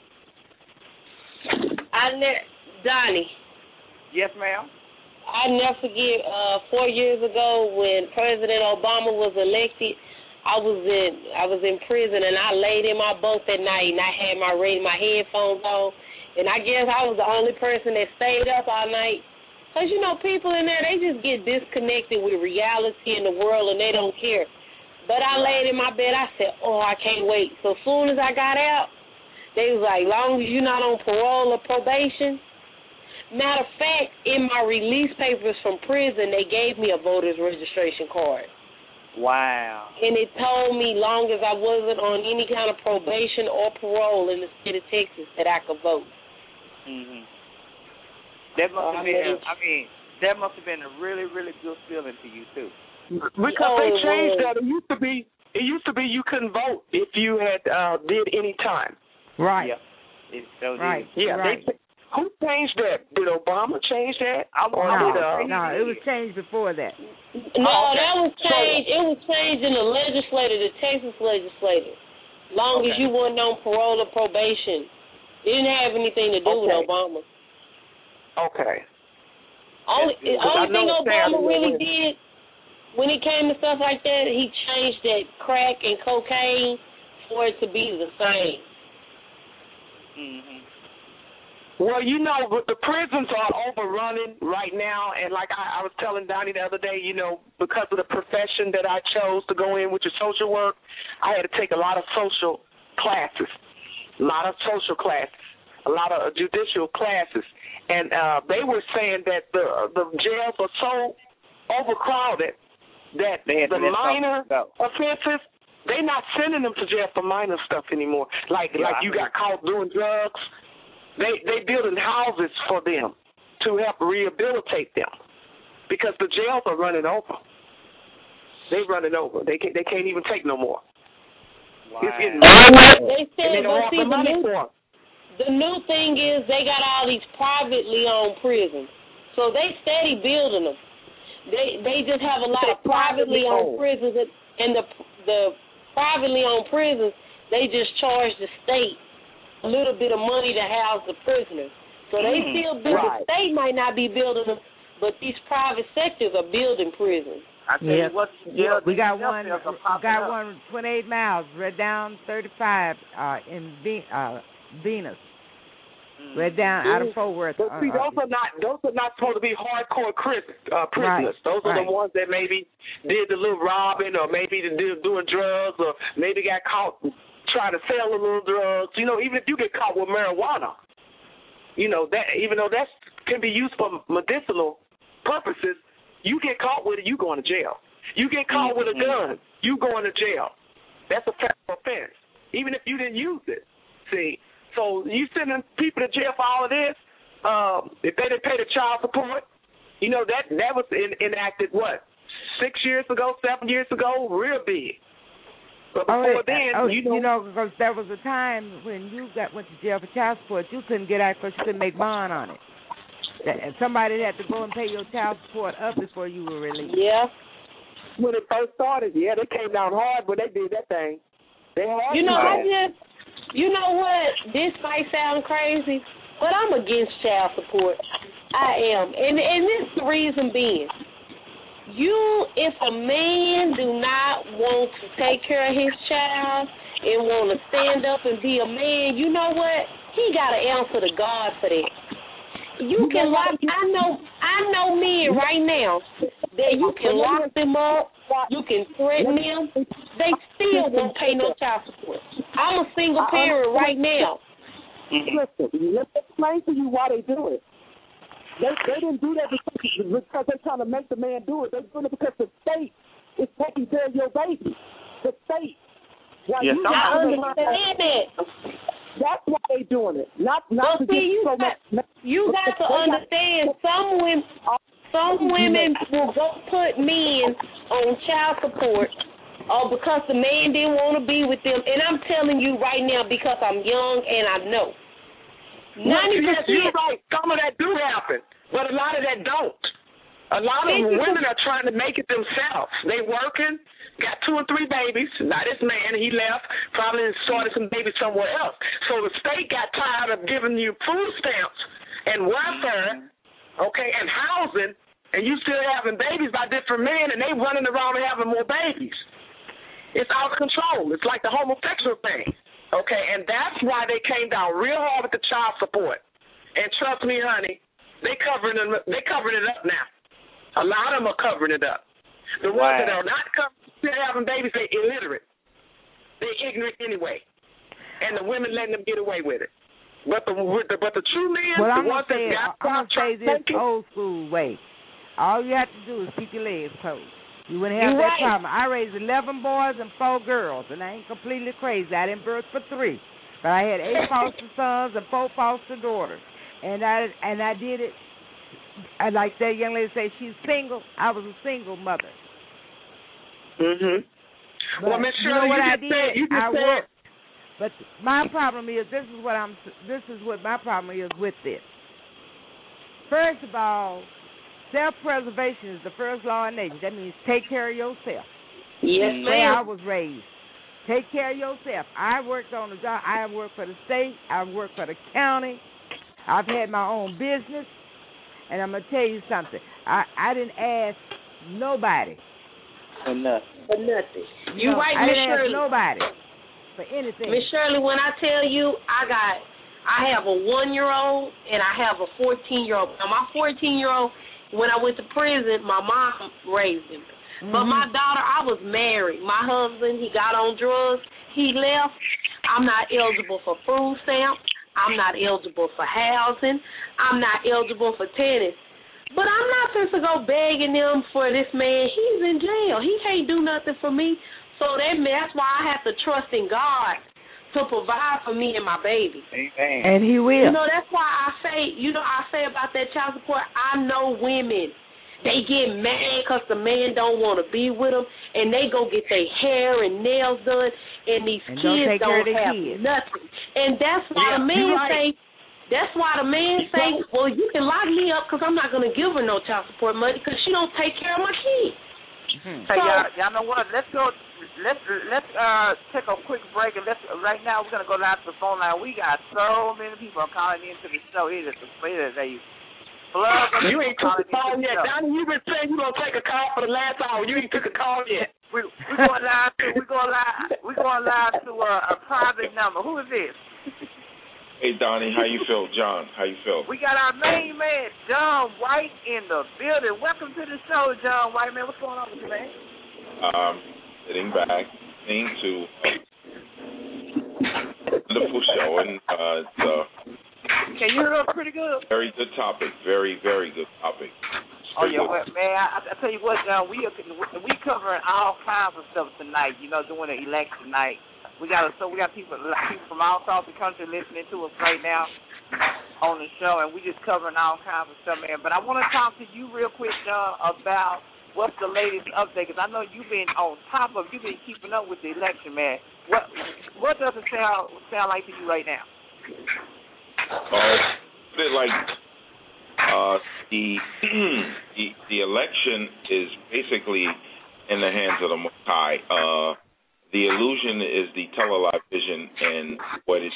I ne- Donnie. Yes, ma'am. I never forget. Uh, four years ago, when President Obama was elected, I was in I was in prison, and I laid in my bunk that night, and I had my radio, my headphones on, and I guess I was the only person that stayed up all night. Cause you know, people in there, they just get disconnected with reality in the world, and they don't care. But I laid in my bed. I said, "Oh, I can't wait." So as soon as I got out, they was like, "Long as you're not on parole or probation." Matter of fact, in my release papers from prison, they gave me a voter's registration card. Wow. And it told me, long as I wasn't on any kind of probation or parole in the state of Texas, that I could vote. Mhm. That must have I been. mean- I mean, that must have been a really, really good feeling to you too. Because Oh, they it changed was. that. It used to be. It used to be you couldn't vote if you had uh, did any time. Right. Yep. It so Right. did. Yeah. Right. They, who changed that? Did Obama change that? I'm- Or I'm- did, uh, No, it was changed before that. No, Oh, okay. that was So- changed. It was changed in the legislature, the Texas legislature. Long as Okay. you weren't on parole or probation, it didn't have anything to do with Okay. Obama. Okay. Only, the Because I only thing know Sam Obama really went- did when it came to stuff like that, he changed that crack and cocaine for it to be the same. Mhm. Well, you know, but the prisons are overrunning right now, and like I, I was telling Donnie the other day, you know, because of the profession that I chose to go in, which is social work, I had to take a lot of social classes, a lot of social classes, a lot of judicial classes, and uh, they were saying that the the jails are so overcrowded that They had to the let minor something go. offenses, they're not sending them to jail for minor stuff anymore. Like Yeah, like I you agree. got caught doing drugs. They they building houses for them to help rehabilitate them because the jails are running over. They running over. They can't they can't even take no more. Wow. It's getting They said, and they don't but have see, the the money new, for 'em. the new thing is they got all these privately owned prisons, so they steady building them. They they just have a lot of privately owned prisons, and- and the the privately owned prisons, they just charge the state a little bit of money to house the prisoners. So they Mm, still build. right. The state might not be building them, but these private sectors are building prisons. I tell Yes. you what, Yeah, we got jail one. cells are We popping got up. one twenty-eight miles, right down thirty-five uh, in Ve- uh, Venus, Mm. right down out of Fort Worth. But see, uh, those are not those are not supposed to be hardcore cris- uh, prisoners. Right, Those are right. the ones that maybe did the little robbing, or maybe they did doing drugs, or maybe got caught trying to sell a little drugs. You know, even if you get caught with marijuana, you know that even though that can be used for medicinal purposes, you get caught with it, you going to jail. You get caught with a gun, you going to jail. That's a federal offense, even if you didn't use it. See. So you sending people to jail for all of this? Um, if they didn't pay the child support, you know that that was in, enacted what six years ago, seven years ago, real big. But Oh, before wait, then, oh, you know, you know, because there was a time when you got went to jail for child support, you couldn't get out because you couldn't make bond on it. That, and somebody had to go and pay your child support up before you were released. Yeah. when it first started, yeah, they came down hard when they did that thing. They hard. You know, to I that. just You know what? This might sound crazy, but I'm against child support. I am. And and this the reason being. You, if a man do not want to take care of his child and want to stand up and be a man, you know what? He got to answer to God for that. You can lock, I know, I know men right now that you can lock them up, you can threaten them, they still won't pay no child support. I'm a single parent right now. Listen, let's explain to you why they do it. They they didn't do that because, because they're trying to make the man do it. They're doing it because the state is taking care of your baby. The state. Why yes, you I understand that. That's why they're doing it. Not not well, to see, you so got, much. You got to understand. Some women, some women will go put men on child support, or because the man didn't want to be with them. And I'm telling you right now because I'm young and I know. ninety percent. Yes, you're right. Some of that do happen, but a lot of that don't. A lot of women are trying to make it themselves. They working, got two or three babies. Now this man, he left, probably started some babies somewhere else. So the state got tired of giving you food stamps and welfare, okay, and housing, and you still having babies by different men, and they running around and having more babies. It's out of control. It's like the homosexual thing. Okay, and that's why they came down real hard with the child support. And trust me, honey, they covering it, they covering it up now. A lot of them are covering it up. The wow. ones that are not covering, still having babies, they're illiterate. They're ignorant anyway. And the women letting them get away with it. But the but the true men, well, the I'm ones that say, got I'm going to say this old school way. All you have to do is keep your legs closed. You wouldn't have You're that right. problem. I raised eleven boys and four girls, and I ain't completely crazy. I didn't birth for three, but I had eight foster sons and four foster daughters, and I and I did it. I like that young lady say she's single. I was a single mother. Mhm. Well, Miss you know Shirley, what you I just did? said you just I said. worked. But my problem is this is what I'm. This is what my problem is with this. First of all, self-preservation is the first law of nature. That means take care of yourself. Yes, ma'am. ma'am. I was raised. Take care of yourself. I worked on the job. I worked for the state. I worked for the county. I've had my own business. And I'm going to tell you something. I, I didn't ask nobody. For nothing. For nothing. You no, right, I Miss didn't Shirley. ask nobody for anything. Miss Shirley, when I tell you I got, I have a one-year-old and I have a fourteen-year-old. Now, my fourteen-year-old, when I went to prison, my mom raised him. Mm-hmm. But my daughter, I was married. My husband, he got on drugs. He left. I'm not eligible for food stamps. I'm not eligible for housing. I'm not eligible for tennis. But I'm not supposed to go begging them for this man. He's in jail. He can't do nothing for me. So that, that's why I have to trust in God to provide for me and my baby. Amen. And he will. You know, that's why I say, you know, I say about that child support, I know women. They get mad because the man don't want to be with them, and they go get their hair and nails done, and these and kids don't, don't have kids. nothing. And that's why yeah, the man right. say, that's why the man say, well, you can lock me up because I'm not going to give her no child support money because she don't take care of my kids. Mm-hmm. Hey, so, y'all, y'all know what? Let's go. Let's let's uh take a quick break, and let's right now we're gonna go down to the phone line. We got so many people calling into the show. It is it is a flood. You ain't took a call yet, Donnie. You've been saying you gonna take a call for the last hour. You ain't took a call yet. We we going live to we going live we going live to a, a private number. Who is this? Hey Donnie, how you feel? John, how you feel? We got our main man John White in the building. Welcome to the show, John White, man. What's going on with you, man? Um, sitting back, listening to a wonderful show, and uh, it's uh, can you hear us pretty good? Very good topic, very very good topic. Oh yeah, well, man. I, I tell you what, John, we are we covering all kinds of stuff tonight. You know, during the election night. We got a, so we got people, people from all across the country listening to us right now on the show, and we just covering all kinds of stuff, man. But I want to talk to you real quick, John, about what's the latest update, because I know you've been on top of, you've been keeping up with the election, man. What what does it sound sound like to you right now? Uh, put it like uh, the the the election is basically in the hands of the Most High. Uh, The illusion is the television and what it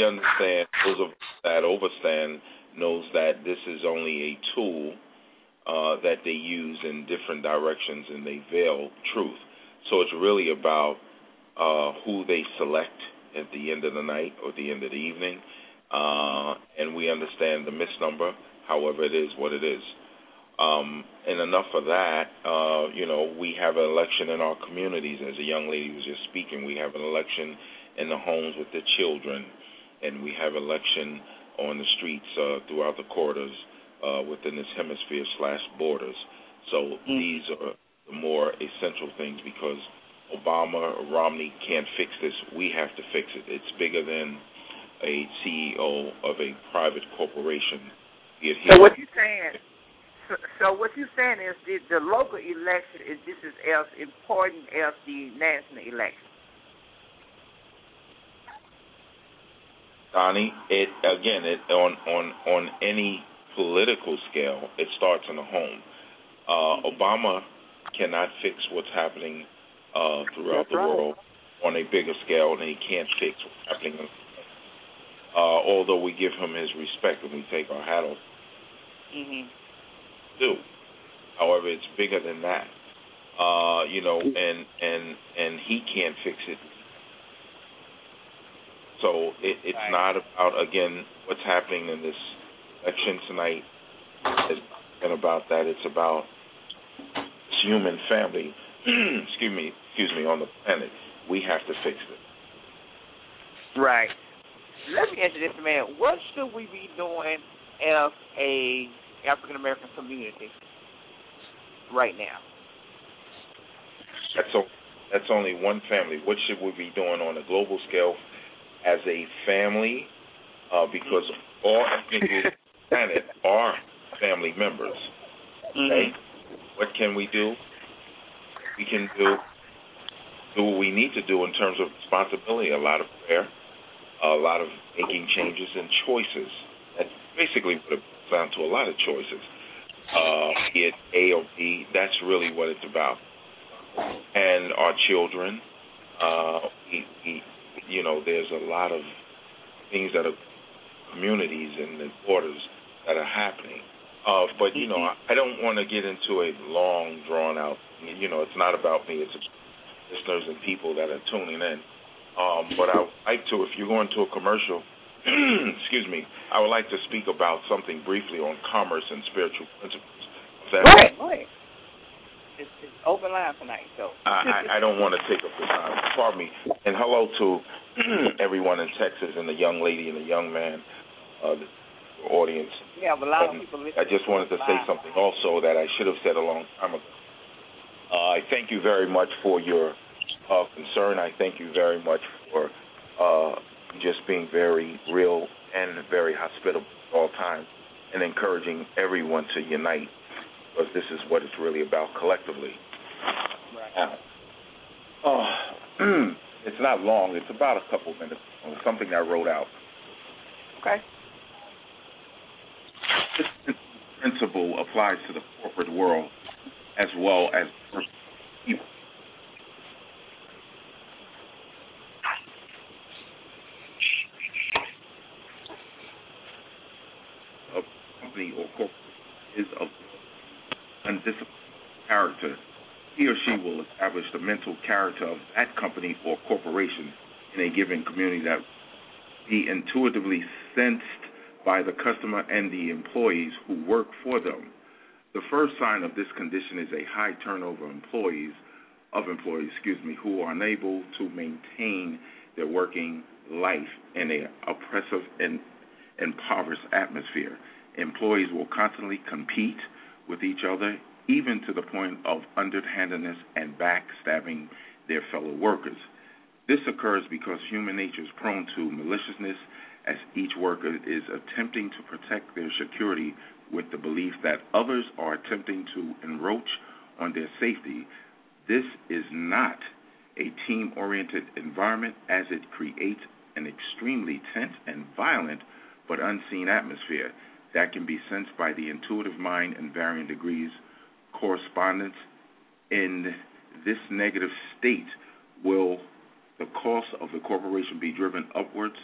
we understand, those of us that overstand knows that this is only a tool uh, that they use in different directions, and they veil truth. So it's really about uh, who they select at the end of the night or the end of the evening, uh, and we understand the misnumber. However, it is what it is. Um, and enough of that, uh, you know, we have an election in our communities. As a young lady was just speaking, we have an election in the homes with the children, and we have election on the streets uh, throughout the corridors uh, within this hemisphere slash borders. So mm. these are the more essential things, because Obama or Romney can't fix this. We have to fix it. It's bigger than a C E O of a private corporation. So what you saying? So, so what you saying is the, the local election is just as, as important as the national election. Donnie, it again, it on on on any political scale, it starts in the home. Uh, Obama cannot fix what's happening uh, throughout That's the right. world on a bigger scale, and he can't fix what's happening. Uh, although we give him his respect and we take our hat off, mm-hmm. do. However, it's bigger than that. Uh, you know, and and and he can't fix it. So it, it's right. not about, again, what's happening in this election tonight. It's not about that. It's about this human family. excuse me, excuse me, on the planet. We have to fix it. Right. Let me answer this, man. What should we be doing as a African American community right now? That's o- that's only one family. What should we be doing on a global scale as a family? Uh, because all ethnic groups on the planet are family members. Okay? Mm-hmm. What can we do? We can do do what we need to do in terms of responsibility. A lot of prayer, a lot of making changes and choices. That's basically what it boils down to, a lot of choices. Uh, be it A or B, that's really what it's about. And our children, uh, we, we, you know, there's a lot of things that are communities and the borders that are happening. Uh, but, you know, I, I don't want to get into a long, drawn-out, you know, it's not about me. It's listeners and people that are tuning in. Um, but I would like to, if you're going to a commercial, excuse me, I would like to speak about something briefly on commerce and spiritual principles. Go ahead, go ahead. It's, it's open line tonight, so. I, I don't want to take up the time. Pardon me. And hello to everyone in Texas and the young lady and the young man, uh, the audience. Yeah, a lot and of people listening. I just wanted to say something also that I should have said a long time ago. Uh, I thank you very much for your uh, concern. I thank you very much for uh, just being very real and very hospitable at all times and encouraging everyone to unite, because this is what it's really about collectively. Right. Now, uh, it's not long. It's about a couple minutes. It was something I wrote out. Okay. This principle applies to the corporate world as well as people. A company or corporate is of undisciplined character. He or she will establish the mental character of that company or corporation in a given community that be intuitively sensed by the customer and the employees who work for them. The first sign of this condition is a high turnover of employees, of employees, excuse me, who are unable to maintain their working life in an oppressive and impoverished atmosphere. Employees will constantly compete with each other, even to the point of underhandedness and backstabbing their fellow workers. This occurs because human nature is prone to maliciousness, as each worker is attempting to protect their security with the belief that others are attempting to encroach on their safety. This is not a team-oriented environment, as it creates an extremely tense and violent but unseen atmosphere that can be sensed by the intuitive mind in varying degrees. Correspondence in this negative state will the cost of the corporation be driven upwards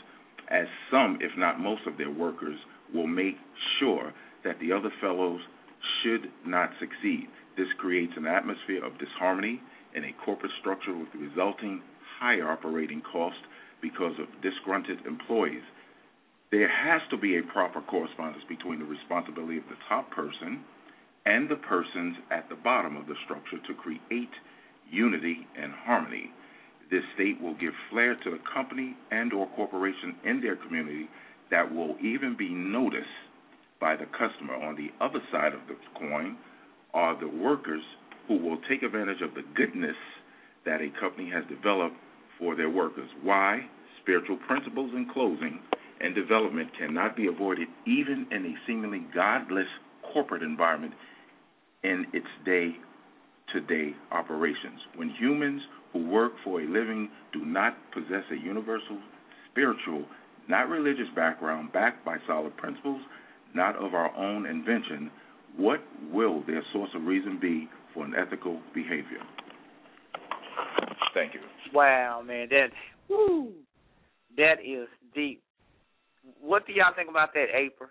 as some, if not most, of their workers will make sure that the other fellows should not succeed. This creates an atmosphere of disharmony in a corporate structure with the resulting higher operating cost because of disgruntled employees. There has to be a proper correspondence between the responsibility of the top person and the persons at the bottom of the structure to create unity and harmony. This state will give flair to the company and or corporation in their community that will even be noticed by the customer. On the other side of the coin are the workers who will take advantage of the goodness that a company has developed for their workers. Why? Spiritual principles in closing and development cannot be avoided even in a seemingly godless corporate environment in its day-to-day operations. When humans who work for a living do not possess a universal, spiritual, not religious background backed by solid principles, not of our own invention, what will their source of reason be for an ethical behavior? Thank you. Wow, man, that woo, that is deep. What do y'all think about that, April?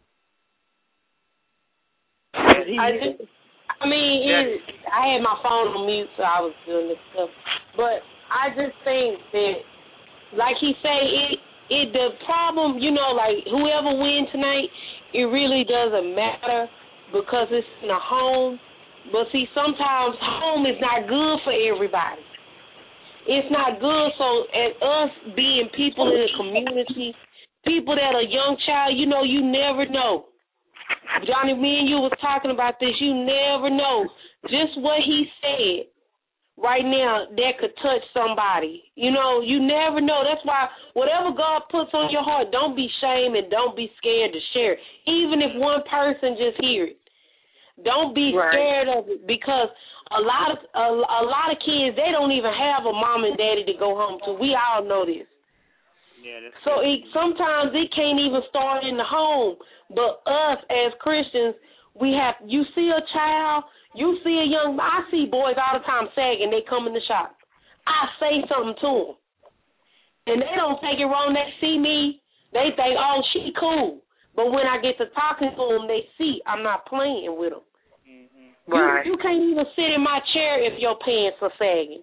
I, just, I mean, it, I had my phone on mute, so I was doing this stuff. But I just think that, like he say, it, it the problem, you know, like whoever wins tonight, it really doesn't matter because it's in a home. But see, sometimes home is not good for everybody. It's not good. So, as us being people in the community, people that are young child, you know, you never know. Johnny, me and you was talking about this. You never know. Just what he said right now, that could touch somebody. You know, you never know. That's why whatever God puts on your heart, don't be ashamed and don't be scared to share it. Even if one person just hear it. Don't be right. scared of it because a lot of a, a lot of kids, they don't even have a mom and daddy to go home to. We all know this. Yeah, that's so it, sometimes it can't even start in the home. But us as Christians, we have. You see a child, you see a young. I see boys all the time sagging. They come in the shop. I say something to them, and they don't take it wrong. They see me, they think, oh, she cool. But when I get to talking to them, they see I'm not playing with them. Mm-hmm. Right. You, you can't even sit in my chair if your pants are sagging.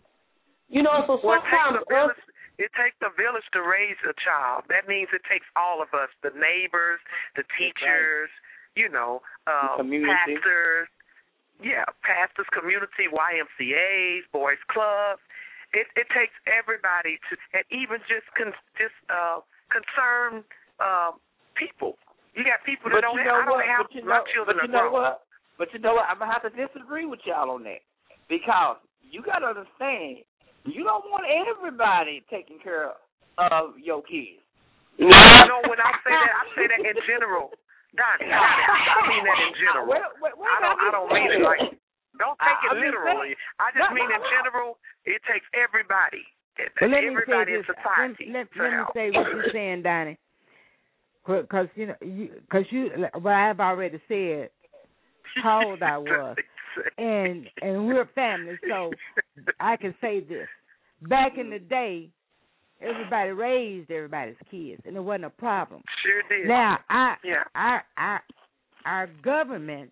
You know, so well, sometimes it takes, village, it takes a village to raise a child. That means it takes all of us, the neighbors, the teachers, right. you know, uh, pastors, yeah, pastors, community, Y M C As, boys clubs. It, it takes everybody to, and even just con, just uh, concerned uh, people. You got people that but don't you have, I know don't what? have but you my know, children But you know grown. what? But you know what? I'm going to have to disagree with y'all on that because you got to understand, you don't want everybody taking care of your kids. No, no, when I say that, I say that in general. Donnie, Donnie, I mean that in general. Wait, wait, wait, I don't, I don't mean it like, don't take it I, literally. Saying, I just no, mean no, in no. general, it takes everybody. Well, let everybody me say in this. society. Let, let, let me say what you're saying, Donnie. Because, you know, because you, you, what I've already said, how old I was. And and we're family, so I can say this. Back in the day, everybody raised everybody's kids, and it wasn't a problem. Sure did. Now, I, yeah. our, our, our government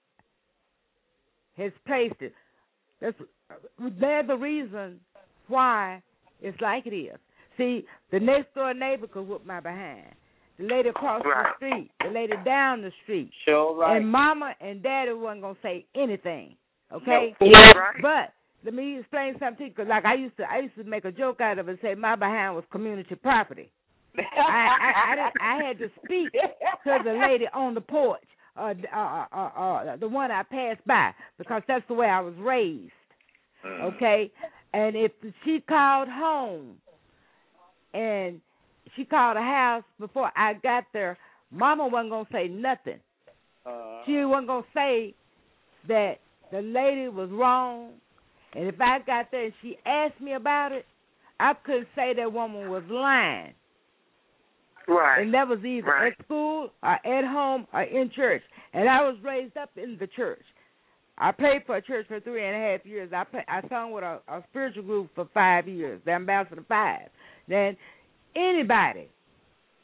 has placed it. That's, they're the reason why it's like it is. See, the next door neighbor could whoop my behind. The lady across right. the street, the lady down the street. Sure, right. And mama and daddy wasn't going to say anything, okay? No. Yeah, right. But let me explain something to you, because like I used to I used to make a joke out of it and say my behind was community property. I, I, I, didn't, I had to speak to the lady on the porch, uh, uh, uh, uh, the one I passed by, because that's the way I was raised, okay? And if she called home and she called a house before I got there, mama wasn't going to say nothing. Uh, she wasn't going to say that the lady was wrong. And if I got there and she asked me about it, I couldn't say that woman was lying. Right. And that was either right. at school or at home or in church. And I was raised up in the church. I played for a church for three and a half years. I play, I sung with a, a spiritual group for five years, the Ambassador Five. Then anybody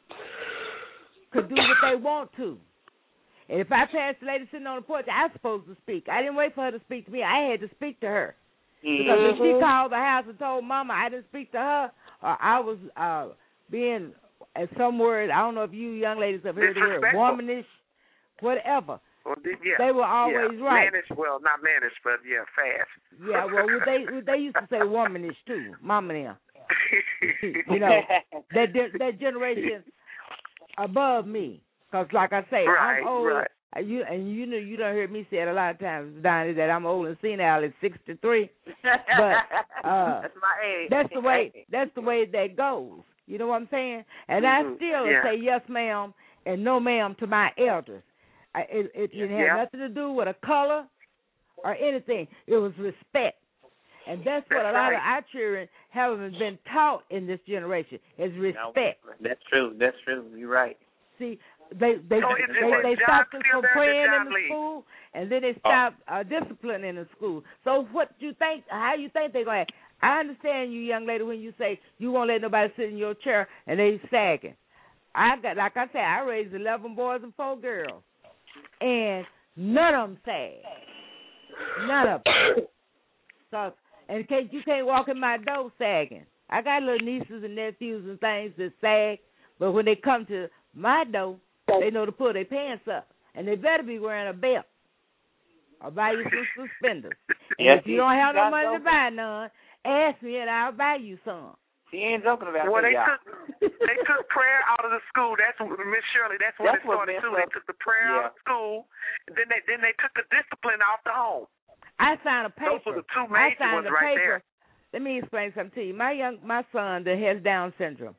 could do what they want to. And if I passed the lady sitting on the porch, I was supposed to speak. I didn't wait for her to speak to me. I had to speak to her. Because mm-hmm. if she called the house and told Mama I didn't speak to her, or I was uh, being, as some word, I don't know if you young ladies have heard the word, womanish, whatever. Well, yeah. They were always yeah. right. Mannish, well, not mannish, but yeah, fast. Yeah, well, they they used to say womanish too, Mama now. You know, that that generation above me. Because like I say, right, I'm old. Right. You and you know you done heard me say it a lot of times, Donnie, that I'm old and senile at sixty-three. But uh, that's my age. That's the way. That's the way that goes. You know what I'm saying? And mm-hmm. I still yeah. say yes, ma'am, and no, ma'am to my elders. I, it it, it had yeah. nothing to do with a color or anything. It was respect, and that's, that's what a lot right. of our children haven't been taught in this generation is respect. No, that's true. That's true. You're right. See. They they so they, they, they stopped us from there, praying the in the school, and then they stopped uh, disciplining in the school. So what you think? How you think they're going to? I understand you, young lady, when you say you won't let nobody sit in your chair and they sagging. I got, like I said, I raised eleven boys and four girls, and none of them sag. None of them. So, and can't, you can't walk in my door sagging. I got little nieces and nephews and things that sag, but when they come to my door, they know to pull their pants up, and they better be wearing a belt or buy you some suspenders. And yes, if you don't have no money to buy none, ask me and I'll buy you some. She ain't joking about well, that. Well, they y'all. took they took prayer out of the school. That's Miss Shirley. That's when that's it started too. They took the prayer yeah. out of school. Then they then they took the discipline off the home. I signed a paper. Those were the two major I signed ones a right paper. there. Let me explain something to you. My young my son that has Down syndrome.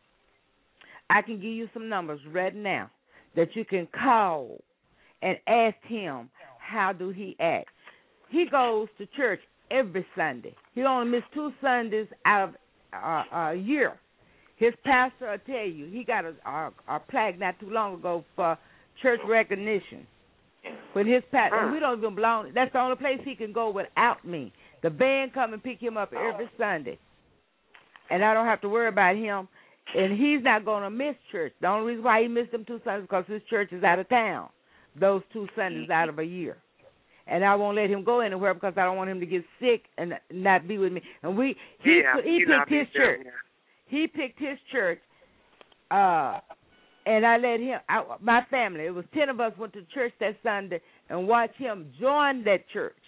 I can give you some numbers right now that you can call and ask him how do he act. He goes to church every Sunday. He only missed two Sundays out of uh, a year. His pastor will tell you he got a, a, a plaque not too long ago for church recognition. When his pastor, and we don't even belong. That's the only place he can go without me. The band come and pick him up every Sunday, and I don't have to worry about him. And he's not going to miss church. The only reason why he missed them two Sundays is because his church is out of town, those two Sundays out of a year. And I won't let him go anywhere because I don't want him to get sick and not be with me. And we he yeah, he picked his church. There. He picked his church, uh, and I let him. I, my family, it was ten of us, went to church that Sunday and watched him join that church.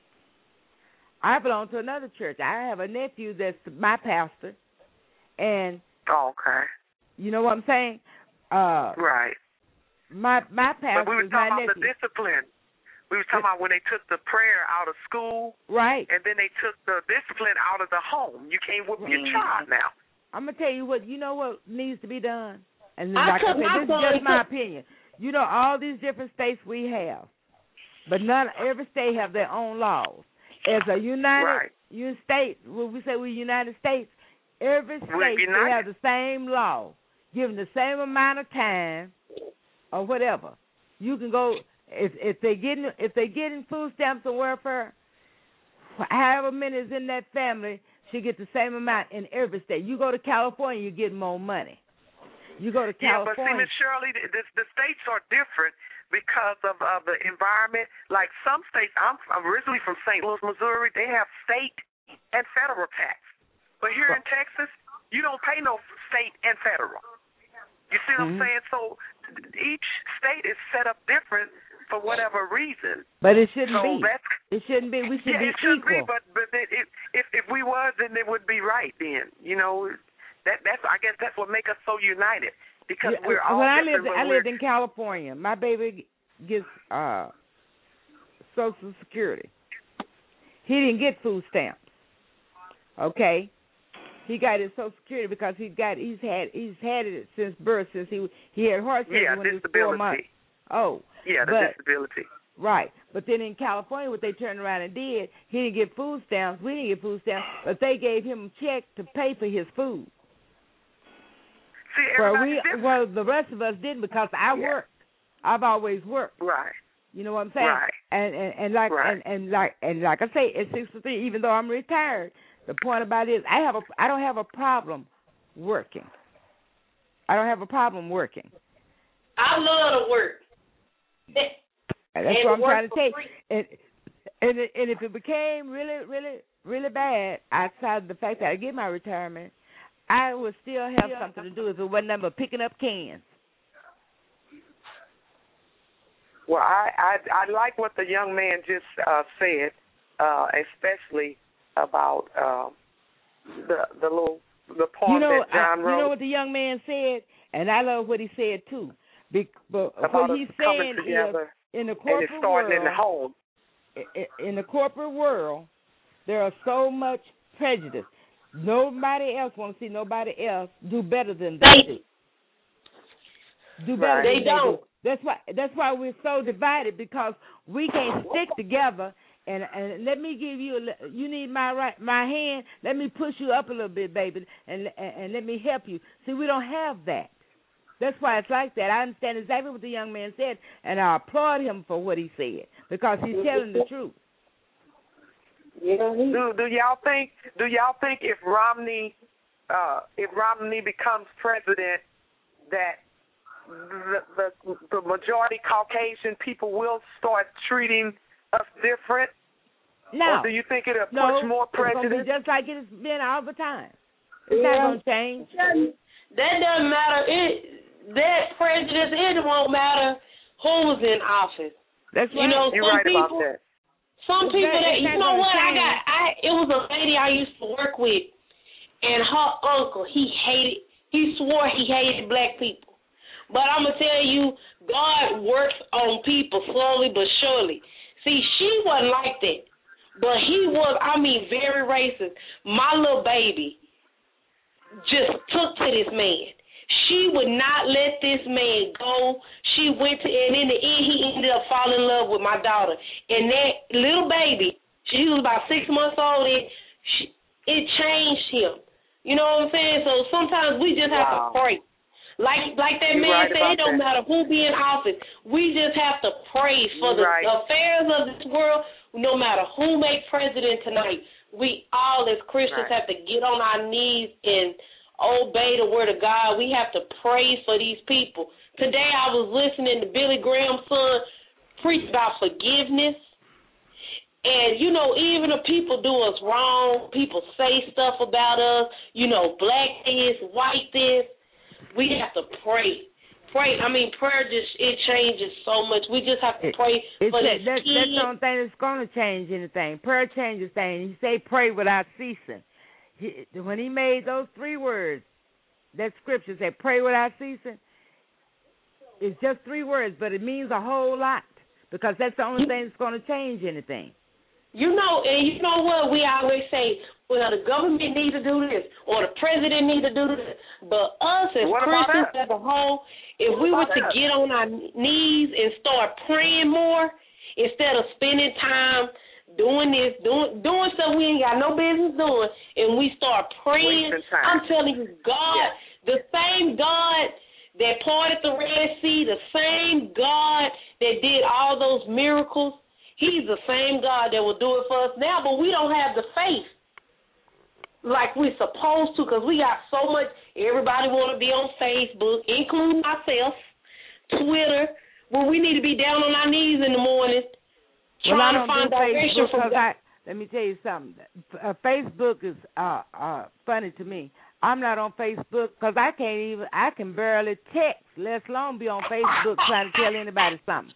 I belong to another church. I have a nephew that's my pastor, and oh, okay. You know what I'm saying? Uh, right. My my pastor but we were is my talking about nephew. the discipline. We were talking about when they took the prayer out of school. Right. And then they took the discipline out of the home. You can't whip your child now. I'm going to tell you what, you know what needs to be done? And I like I said, this is just my took... opinion. You know, all these different states we have, but none, every state have their own laws. As a united right. you state, when we say we're United States, every state they have the same law, given the same amount of time or whatever. You can go if if they getting if they getting food stamps or welfare, however many is in that family should get the same amount in every state. You go to California, you get more money. You go to California. Yeah, but see, Miss Shirley, the, the states are different because of, of the environment. Like some states, I'm, I'm originally from Saint Louis, Missouri. They have state and federal tax. But here in Texas, you don't pay no state and federal. You see what mm-hmm. I'm saying? So each state is set up different for whatever reason. But it shouldn't so be. That's, it shouldn't be. We should yeah, be it shouldn't equal. be, but, but it, it, if, if we was, then it would be right then. You know, that that's I guess that's what makes us so united because yeah, we're all when I different. lived, when I we're, lived in California. My baby gets uh, Social Security. He didn't get food stamps. Okay, he got his Social Security because he got he's had he's had it since birth, since he he had heart surgery yeah, when he was four months. Oh, yeah, the but, disability. Right, but then in California, what they turned around and did, he didn't get food stamps. We didn't get food stamps, but they gave him a check to pay for his food. See, well, we different. well the rest of us didn't because I yeah. worked. I've always worked. Right. You know what I'm saying? Right. And and, and like right. and, and like and like I say, at sixty-three, even though I'm retired, the point about it is I have a I don't have a problem working. I don't have a problem working. I love to work. That's and what I'm trying to say. And, and and if it became really, really, really bad outside of the fact that I get my retirement, I would still have yeah. something to do if it wasn't nothing but picking up cans. Well, I, I I like what the young man just uh, said, uh, especially about uh, the the little the poem you know, that John I, wrote. You know what the young man said, and I love what he said too. Be, but about what he's saying is, in the corporate and it's starting world, in the home. In the corporate world, there are so much prejudice. Nobody else wants to see nobody else do better than they do. Do better right. than they, they don't. do. That's why. That's why we're so divided, because we can't stick together. And, and let me give you. A, you need my right, my hand. Let me push you up a little bit, baby, and, and and let me help you. See, we don't have that. That's why it's like that. I understand exactly what the young man said, and I applaud him for what he said, because he's telling the truth. Yeah. Do, do y'all think? Do y'all think if Romney, uh, if Romney becomes president, that the, the the majority Caucasian people will start treating us different? No. Or do you think it'll no, push more prejudice? It's gonna be just like it's been all the time. It's yeah. not gonna change. That doesn't matter. It that prejudice. It won't matter who's in office. That's right. You know, You're some right people. about that. Some it's people that, that you know what change. I got. I it was a lady I used to work with, and her uncle he hated. He swore he hated black people. But I'm gonna tell you, God works on people slowly but surely. See, she wasn't like that, but he was. I mean, very racist. My little baby just took to this man. She would not let this man go. She went to, and in the end, he ended up falling in love with my daughter. And that little baby, she was about six months old, and she, it changed him. You know what I'm saying? So sometimes we just have wow. to pray. Like like that You're man right said, it don't that. matter who be in office. We just have to pray for You're the right. affairs of this world. No matter who makes president tonight, we all as Christians right. have to get on our knees and obey the word of God. We have to pray for these people. Today I was listening to Billy Graham's son preach about forgiveness. And, you know, even if people do us wrong, people say stuff about us, you know, black this, white this, we have to pray. Pray. I mean, prayer just, it changes so much. We just have to pray it, for that, these that, kids. That's the only thing that's going to change anything. Prayer changes things. He say pray without ceasing. He, when he made those three words, that scripture said pray without ceasing, it's just three words, but it means a whole lot, because that's the only thing that's going to change anything. You know, and you know what? We always say, well, the government needs to do this, or the president needs to do this. But us as what Christians as a whole, if we were to that? get on our knees and start praying more, instead of spending time doing this, doing doing stuff we ain't got no business doing, and we start praying, I'm telling you, God, yes. the same God that parted the Red Sea, the same God that did all those miracles, He's the same God that will do it for us now, but we don't have the faith like we're supposed to, because we got so much. Everybody want to be on Facebook, including myself, Twitter, where we need to be down on our knees in the morning trying well, to find direction from God. I, let me tell you something. Uh, Facebook is uh, uh, funny to me. I'm not on Facebook because I can't even, I can barely text, let alone be on Facebook trying to tell anybody something.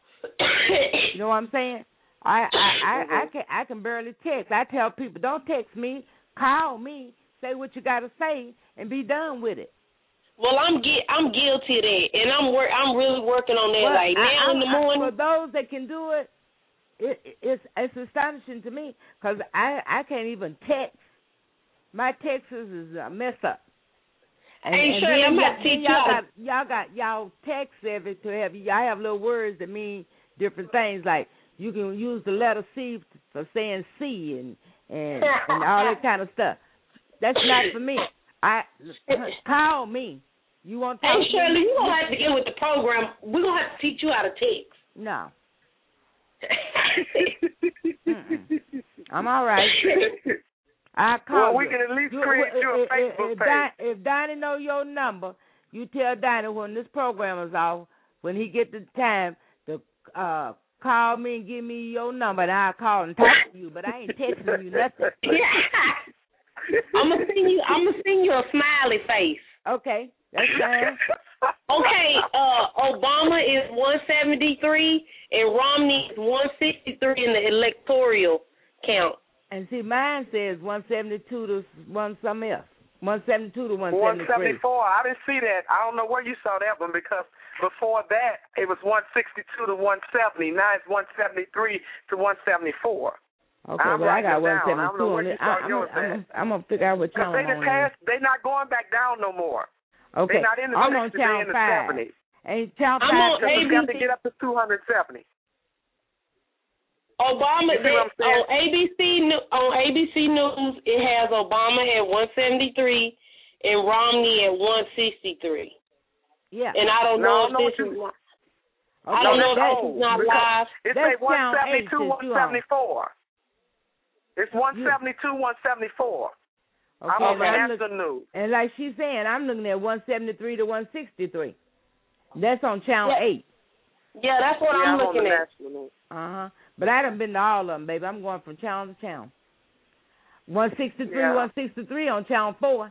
You know what I'm saying? I I, I, I can I can barely text. I tell people, don't text me, call me, say what you got to say, and be done with it. Well, I'm I'm guilty of that, and I'm work I'm really working on that. Well, like now I, in the morning. I, for those that can do it, it it's it's astonishing to me, because I I can't even text. My texts is a mess up. And, hey, and Shirley, I'm about to teach y'all you. Got, y'all got y'all text every to have I have little words that mean different things. Like you can use the letter C for saying C and and, and all that kind of stuff. That's not for me. I call me. You want to? Hey, Shirley, you don't have to get with the program. We're gonna have to teach you how to text. No. I'm all right. I call well, we you. can at least create you, you a Facebook if, page. If Donnie know your number, you tell Donnie when this program is off, when he get the time to uh, call me and give me your number, and I'll call and talk to you. But I ain't texting you nothing. Yeah. I'm gonna send you. I'm gonna send you a smiley face. Okay, that's fine. Okay, uh, Obama is one seventy-three and Romney is one sixty-three in the electoral count. And see, mine says one seventy-two to one something else. one seventy-two to one seventy-three. one seventy-four. I didn't see that. I don't know where you saw that one because before that it was one sixty-two to one seventy. Now it's one seventy-three to one seventy-four. Okay, I'm well, I got one seventy-two on it. I, I'm, I'm, I'm going to figure out what channel they I'm on. Passed, they're not going back down no more. Okay. They're not in the I'm on sixties, channel in the five. seventies. Hey, channel I'm five. on A B C. You have to get up to two seventy. Obama, they, on A B C on A B C News, it has Obama at one seventy-three and Romney at one sixty-three. Yeah. And I don't no, know if this is. Okay, I don't know if this is not live. It's a one seventy-two, one seventy-four. It's one seventy-two, one seventy-four. Okay, I'm on the I'm national look, news. And like she's saying, I'm looking at one seventy-three to one sixty-three. That's on channel yeah. eight. Yeah, that's what yeah, I'm, I'm looking at. Uh huh. But I done been to all of them, baby. I'm going from channel to channel. one sixty-three, yeah. one sixty-three on channel four.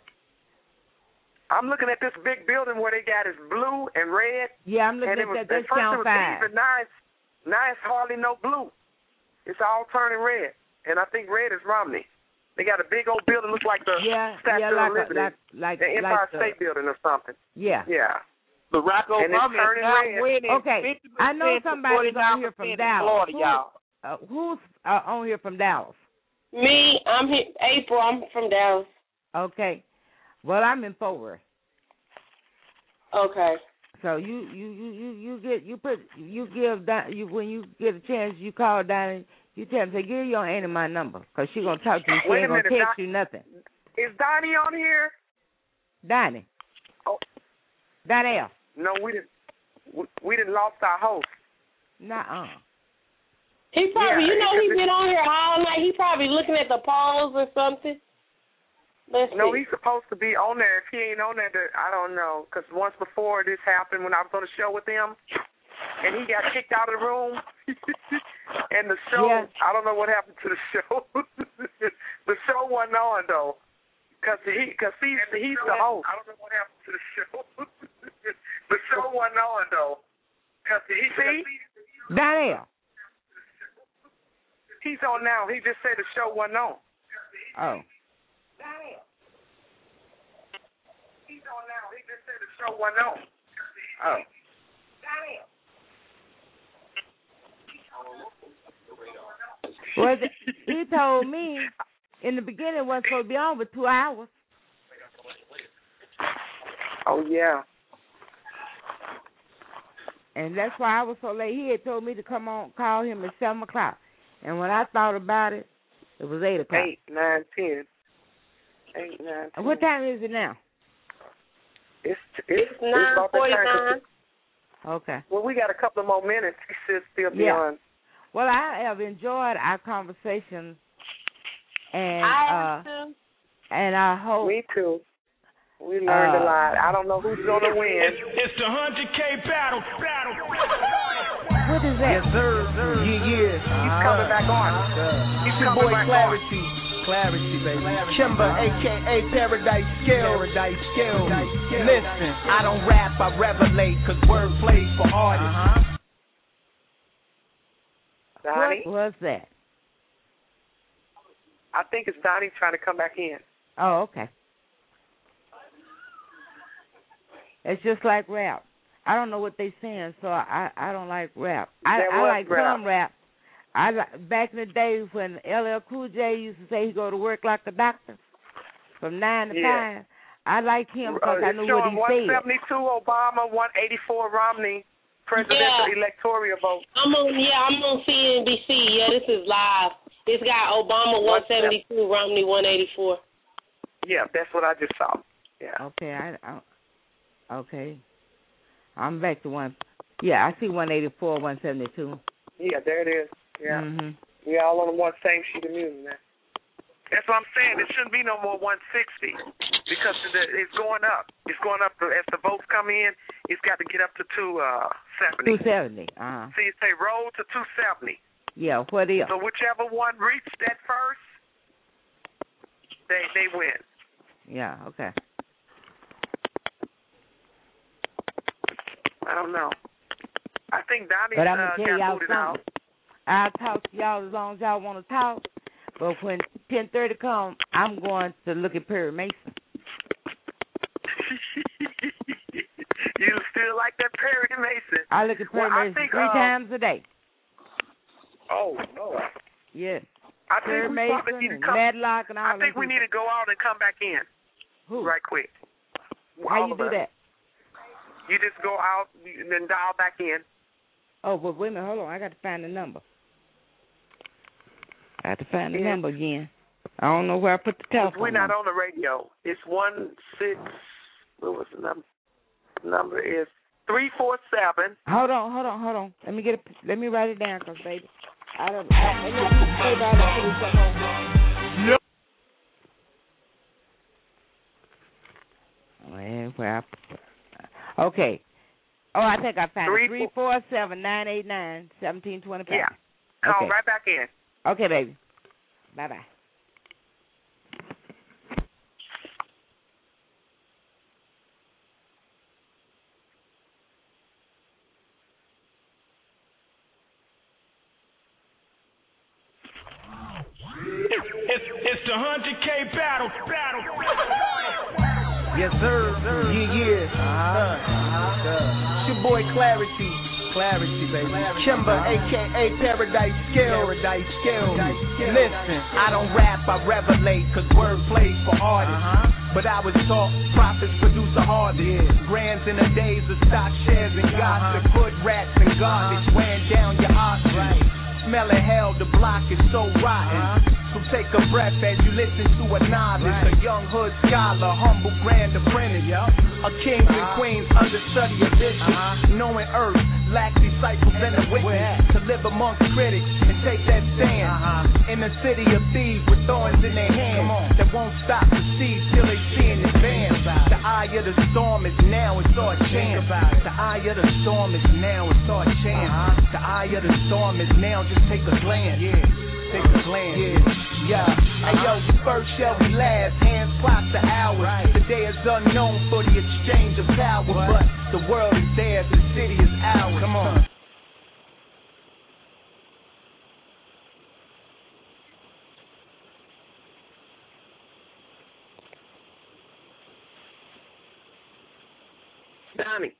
I'm looking at this big building where they got is blue and red. Yeah, I'm looking and at was, that. That's first channel it was five. Even, now, it's, now it's hardly no blue. It's all turning red. And I think red is Romney. They got a big old building, looks like the yeah, Statue yeah, like of Liberty, a, like, like, the Empire like the, State Building or something. Yeah. Yeah. Barack Obama is now winning. Okay, I know somebody's on here from Dallas. Florida, Who, y'all. Uh, who's uh, on here from Dallas? Me, I'm here, April. I'm from Dallas. Okay. Well, I'm in Fort Worth. Okay. So you you you you, you get you put you give Don, you when you get a chance you call Donnie. You tell him, say, give your auntie my number, because she's going to talk to you. She Wait ain't going to minute, text Don- you nothing. Is Donnie on here? Donnie. Oh. Donnie. No, we didn't. We, we didn't lost our host. Nuh-uh. He probably, yeah, you know, he's been on here all night. He probably looking at the polls or something. Let's no, see. he's supposed to be on there. If he ain't on there, I don't know. Because once before this happened when I was on the show with him, and he got kicked out of the room. And the show, yeah. I don't know what happened to the show. The show wasn't on, though. Because he, cause he's, he's the host. I don't know what happened to the show. The show wasn't on, though. Cause he, see? Daniel. He's on now. He just said the show wasn't on. Oh. He's on now. He just said the show wasn't on. Oh. Well, he told me in the beginning it wasn't supposed to be on for two hours. Oh, yeah. And that's why I was so late. He had told me to come on, call him at seven o'clock. And when I thought about it, it was eight o'clock. Eight, nine, ten. Eight, nine, ten. What time is it now? It's it's, it's nine forty-nine. Okay. Well, we got a couple of more minutes. He should still be yeah. on. Well, I have enjoyed our conversation, and I uh, too. and I hope. Me too. We learned uh, a lot. I don't know who's gonna win. It's the hundred K battle. Battle. What is that? Yes, sir. sir. Yeah, yeah. He's uh, coming back on. Uh, He's it's your coming boy back Clarity. on. Clarity, baby. Kimber, a k a. Paradise Skills. Paradise Skills. Listen, I don't rap, I revelate, because word plays for artists. Uh-huh. Donnie? What was that? I think it's Donnie trying to come back in. Oh, okay. It's just like rap. I don't know what they saying, so I I don't like rap. I, I like rap. some rap. I like, back in the days when L L Cool J used to say he go to work like a doctor from nine to yeah. five. I like him because uh, I knew what he one said. one seventy-two Obama, one eighty-four Romney, presidential yeah. electoral vote. I'm on. Yeah, I'm on C N B C. Yeah, this is live. It's got Obama one seventy-two, Romney one eighty-four. Yeah, that's what I just saw. Yeah. Okay. I, I okay. I'm back to one. Yeah, I see one eighty-four, one seventy-two. Yeah, there it is. Yeah. Mm-hmm. We all on the one same sheet of music now. That's what I'm saying. It shouldn't be no more one sixty because it's going up. It's going up. As the votes come in, it's got to get up to two seventy. Two seventy. Uh huh. So you say roll to two seventy. Yeah. What is? So whichever one reached that first, they they win. Yeah. Okay. I don't know. I think Donnie but I'm uh, gonna tell got y'all booted something. out. I'll talk to y'all as long as y'all want to talk. But when ten thirty comes, I'm going to look at Perry Mason. You still like that Perry Mason? I look at Perry well, Mason think, three uh, times a day. Oh no. Yes. I Perry think we Mason probably need to and come. Madlock and all I think we people. need to go out and come back in. Who? Right quick. How All you of do us. that? You just go out and then dial back in. Oh, but wait a minute. Hold on. I got to find the number. I have to find the Yeah. number again. I don't know where I put the telephone. We're not number. on the radio. It's one six. What was the number? Number is three four seven. Hold on, hold on, hold on. Let me get it. Let me write it down, cause baby, I don't. I, I know people say about it. Yep. Well, where I put, okay. Oh, I think I found Three, it. Three four seven nine eight nine seventeen twenty five. Yeah. Call okay. right back in. Okay, baby. Bye bye. It's, it's the one hundred K battle. battle. Yes, sir. Yeah, yeah. Uh-huh. Uh-huh. It's your boy Clarity. Clarity, baby. Kimber, a k a. Paradise Skill. Paradise Skill. Listen, I don't rap, I revelate, cause word plays for artists. Uh-huh. But I was taught prophets produce a harvest. Yeah. Brands in the days of stock shares and gossip. Uh-huh. Hood rats and garbage uh-huh. wearing down your arteries. Right. Smelling hell, the block is so rotten. Uh-huh. So take a breath as you listen to a novice, right. A young hood scholar, humble grand apprentice, yep. A kings uh-huh. and queens understudy a bishop, uh-huh. knowing earth, lack disciples and a witness, to live amongst critics and take that stand. Uh-huh. In the city of thieves with thorns in their hands, that won't stop to see till they see in advance. The eye of the storm is now, it's our chance. The eye of the storm is now, it's our chance. Uh-huh. The eye of the storm is now, just take a glance. Yeah. Take a glance. Yeah. Yeah. Uh-huh. Hey, yo, the first shall be last. Hands clock the hours. Right. The day is unknown for the exchange of power. What? But the world is theirs. The city is ours. Come on. Donnie.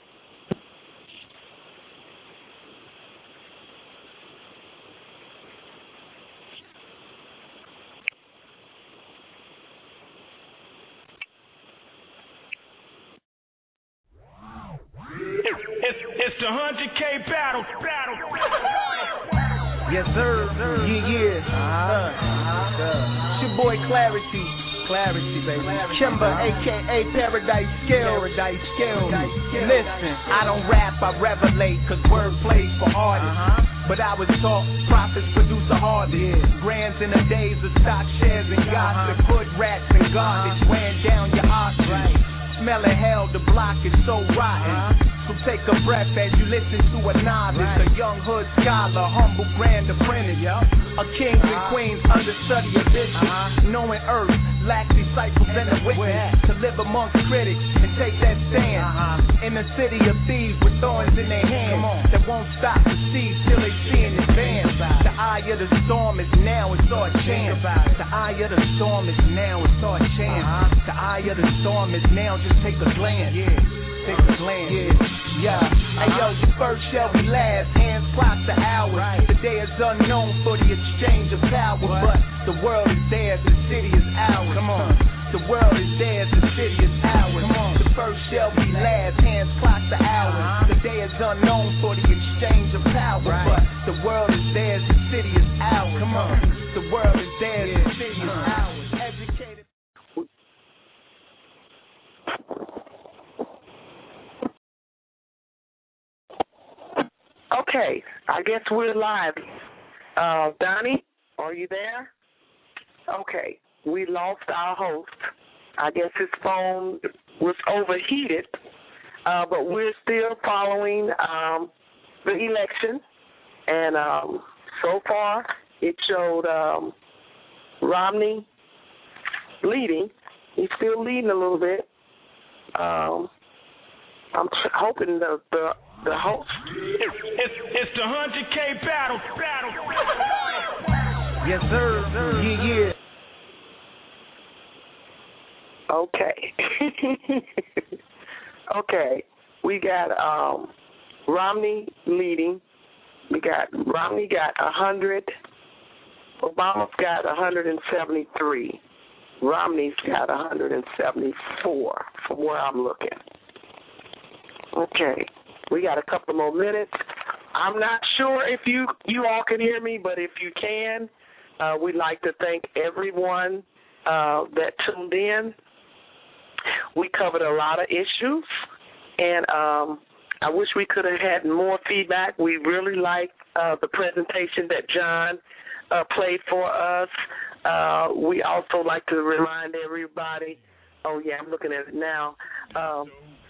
It's, it's the one hundred K battle. battle. Yes, sir. Yeah, yeah. Uh-huh. Uh-huh. It's your boy Clarity. Clarity, baby. Kimber, a k a. Paradise Skill. Paradise Skill. Listen, I don't rap, I revelate, cause word plays for artists. Uh-huh. But I was taught prophets produce a harvest. Yeah. Brands in the days of stock shares and gossip. Uh-huh. Hood rats and garbage uh-huh. wearing down your arteries. Right. Smelling hell, the block is so rotten. Uh-huh. So take a breath as you listen to a novice, right. A young hood scholar, humble grand apprentice, yep. A kings uh-huh. and queens understudy a bishop, uh-huh. knowing earth, lack disciples and a witness, to live amongst critics and take that stand. Uh-huh. In the city of thieves with thorns in their hands, that won't stop to see till they see in advance. The eye of the storm is now, it's our chance. The eye of the storm is now, it's our chance. Uh-huh. The eye of the storm is now, just take a glance. Yeah. Take a glance. Yeah. Yeah. Hey, yo, the first shall be last. Hands clock the hours. Right. The day is unknown for the exchange of power. What? But the world is theirs, the city is ours. Come on. The world is theirs, the city is ours. Come on. The first shall be last. Hands clock the hours. Uh-huh. The day is unknown for the exchange of power. Right. But the world is theirs, the city is ours. Come on. The world is theirs, yeah. The city is ours. Educated. Okay, I guess we're live. Uh, Donnie, are you there? Okay, we lost our host. I guess his phone was overheated, uh, but we're still following um, the election, and um, so far it showed um, Romney leading. He's still leading a little bit. Um, I'm tr- hoping the the, the host. It's, it's, it's the one hundred K battle. Battle. Yes, sir. sir. Yeah, yeah. Okay. Okay. We got um, Romney leading. We got Romney got one hundred. Obama's got one hundred seventy-three. Romney's got one hundred seventy-four from where I'm looking. Okay. We got a couple more minutes. I'm not sure if you, you all can hear me, but if you can, uh, we'd like to thank everyone uh, that tuned in. We covered a lot of issues, and um, I wish we could have had more feedback. We really liked uh, the presentation that John uh, played for us. Uh, we also like to remind everybody, oh, yeah, I'm looking at it now. Um,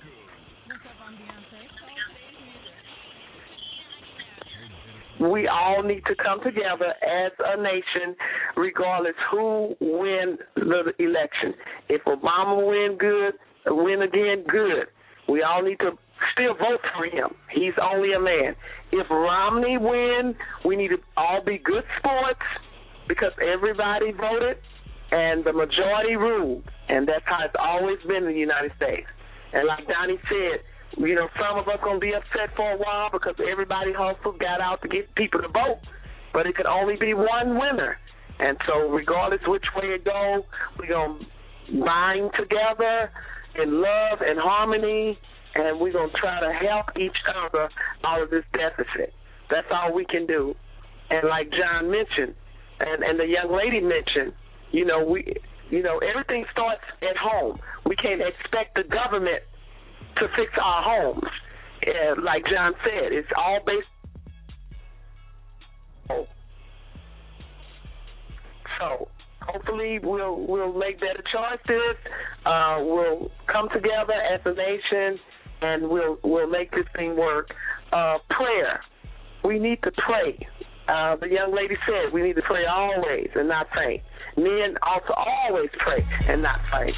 we all need to come together as a nation, regardless who win the election. If Obama win good, win again, good. We all need to still vote for him. He's only a man. If Romney win, we need to all be good sports because everybody voted and the majority ruled, and that's how it's always been in the United States. And like Donnie said, you know, some of us going to be upset for a while because everybody hustled, got out to get people to vote, but it could only be one winner. And so regardless which way it goes, we're going to bind together in love and harmony, and we're going to try to help each other out of this deficit. That's all we can do. And like John mentioned, and, and the young lady mentioned, you know, we, you know, everything starts at home. We can't expect the government to fix our homes. Uh, like John said, it's all based on. So hopefully we'll we'll make better choices. Uh, we'll come together as a nation, and we'll we'll make this thing work. Uh, prayer. We need to pray. Uh, the young lady said we need to pray always and not faint. Men also always pray and not faint.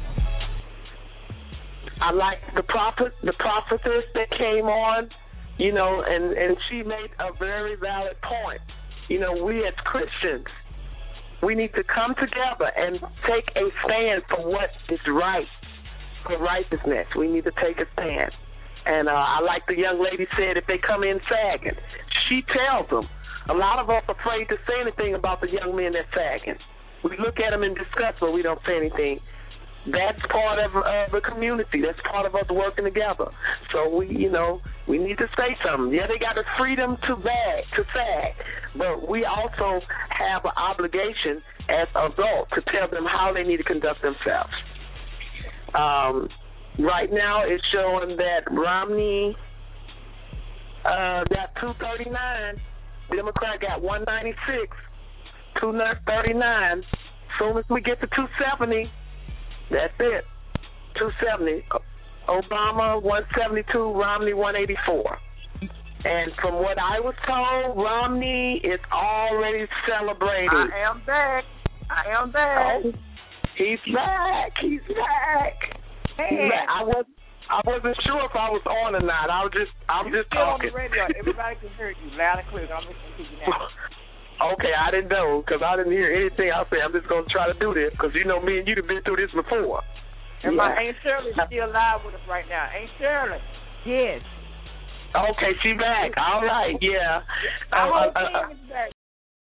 I like the prophet, the prophetess that came on, you know, and, and she made a very valid point. You know, we as Christians, we need to come together and take a stand for what is right, for righteousness. We need to take a stand. And uh, I like the young lady said, if they come in sagging, she tells them. A lot of us are afraid to say anything about the young men that's sagging. We look at them and discuss, but we don't say anything. That's part of uh, the community. That's part of us working together. So we, you know, we need to say something. Yeah, they got the freedom to bag, to sag, but we also have an obligation as adults to tell them how they need to conduct themselves. Um, right now, it's showing that Romney uh, got two thirty-nine. Democrat got one ninety-six. two thirty-nine. As soon as we get to two seventy. That's it. two seventy. Obama, one seventy-two. Romney, one eighty-four. And from what I was told, Romney is already celebrating. I am back. I am back. Oh, he's back. He's back. Hey. He's back. I was I wasn't sure if I was on or not. I was just I was You're just still talking. on the radio. Everybody can hear you loud and clear. I'm listening to you now. Okay, I didn't know because I didn't hear anything. I said I'm just going to try to do this because you know me and you have been through this before. And yeah. my Aunt Shirley's still live with us right now. Aunt Shirley. Yes. Okay, she back. All right, yeah. Our whole uh, uh, team is back.